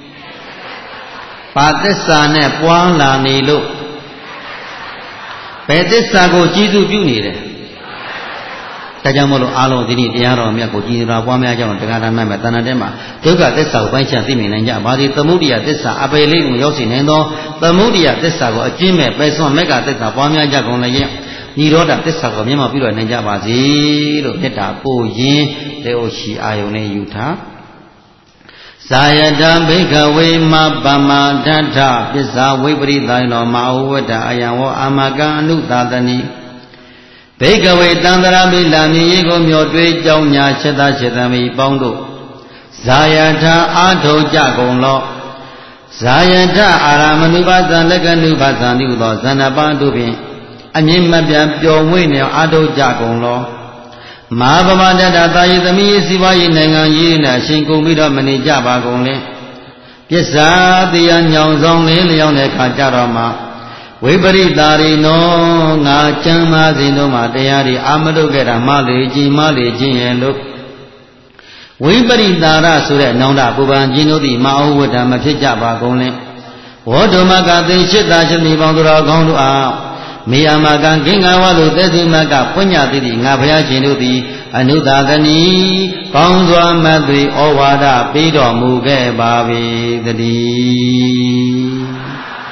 ဘာသစ္စာနဲ့ပွားလာနေလို့ဘယ်သစ္စာကိုကြည်သူပြုနေတယ်ဒါကြောင့်မို့လို့အားလုံးဒီနေ့တရားတော်မြတ်ကိုကြည်သူတော်ပွားများကြအောင်တရားဓမ္မမှာတဏ္ဍာတဲမှာဒုက္ခသစ္စာကိုပိုင်းခြားသိမြင်နိုင်ကြပါသည်သမုဒိယသစ္စာအပေလေးကိုရောက်စေနိုင်သောသမုဒိယသစ္စာကိုအကျဉ်းမဲ့ပယ်စွန့်မေဃသစ္စာပွားများကြကုန်လည်းရဲ့နိရောဓသစ္စာကိုမျက်မှောက်ပြုလို့နိုင်ကြပါစေလို့မေတ္တာပို့ရင်းလက်အိုရှိအာယုန်နဲ့ယူထားဇာယတံဘိကဝေမပမဒဋ္ဌပစ္စာဝိပရိသယနောမအဝတ္တအယံဝောအာမကံအနုသာတနိဘိကဝေတံတရာပိလာမြည်ရေကိုမျောတွေးကြောင်းညာချက်သားချက်သမီးပေါင်းတို့ဇာယထအာထုကြကုန်လောဇာယထအာရမနုပါဇံလက္ခဏုပါဇံတိဟုသောဇဏပန်တို့ဖြင့်အမြင့်မပြတ်ပျော်မွေ့နေအာထုကြကုန်လောမဟာဗမတ္တသာယသမီးစီပွားရေးနိုင်ငံရေးနဲ့အရှင်ကုန်ပြီးတော့မနေကြပါကုန်လေပစ္စာတရားညောင်ဆောင်လင်းလျောင်းတဲ့ခါကြတော့မှဝိပရိတာရိနောငါကျမ်းမာစဉ်တို့မှာတရားတွေအာမလုပ်ခဲ့တာမလေကြည်မလေခြင်းရဲ့လို့ဝိပရိတာရဆိုတဲ့နောင်တပူပန်ခြင်းတို့သည်မအဝတ္တမဖြစ်ကြပါကုန်လေဝေါဓမကသိရှိတာရှိနေပေါင်းသူတော်ကောင်းတို့အားမေယမကံဂင်္ဂဝါတို့သေသူမကပွညတိတိငါဘုရားရှင်တို့သည်အနုတကနီကောင်းစွာမတ်သွေဩဝါဒပေးတော်မူခဲ့ပါ၏တည်း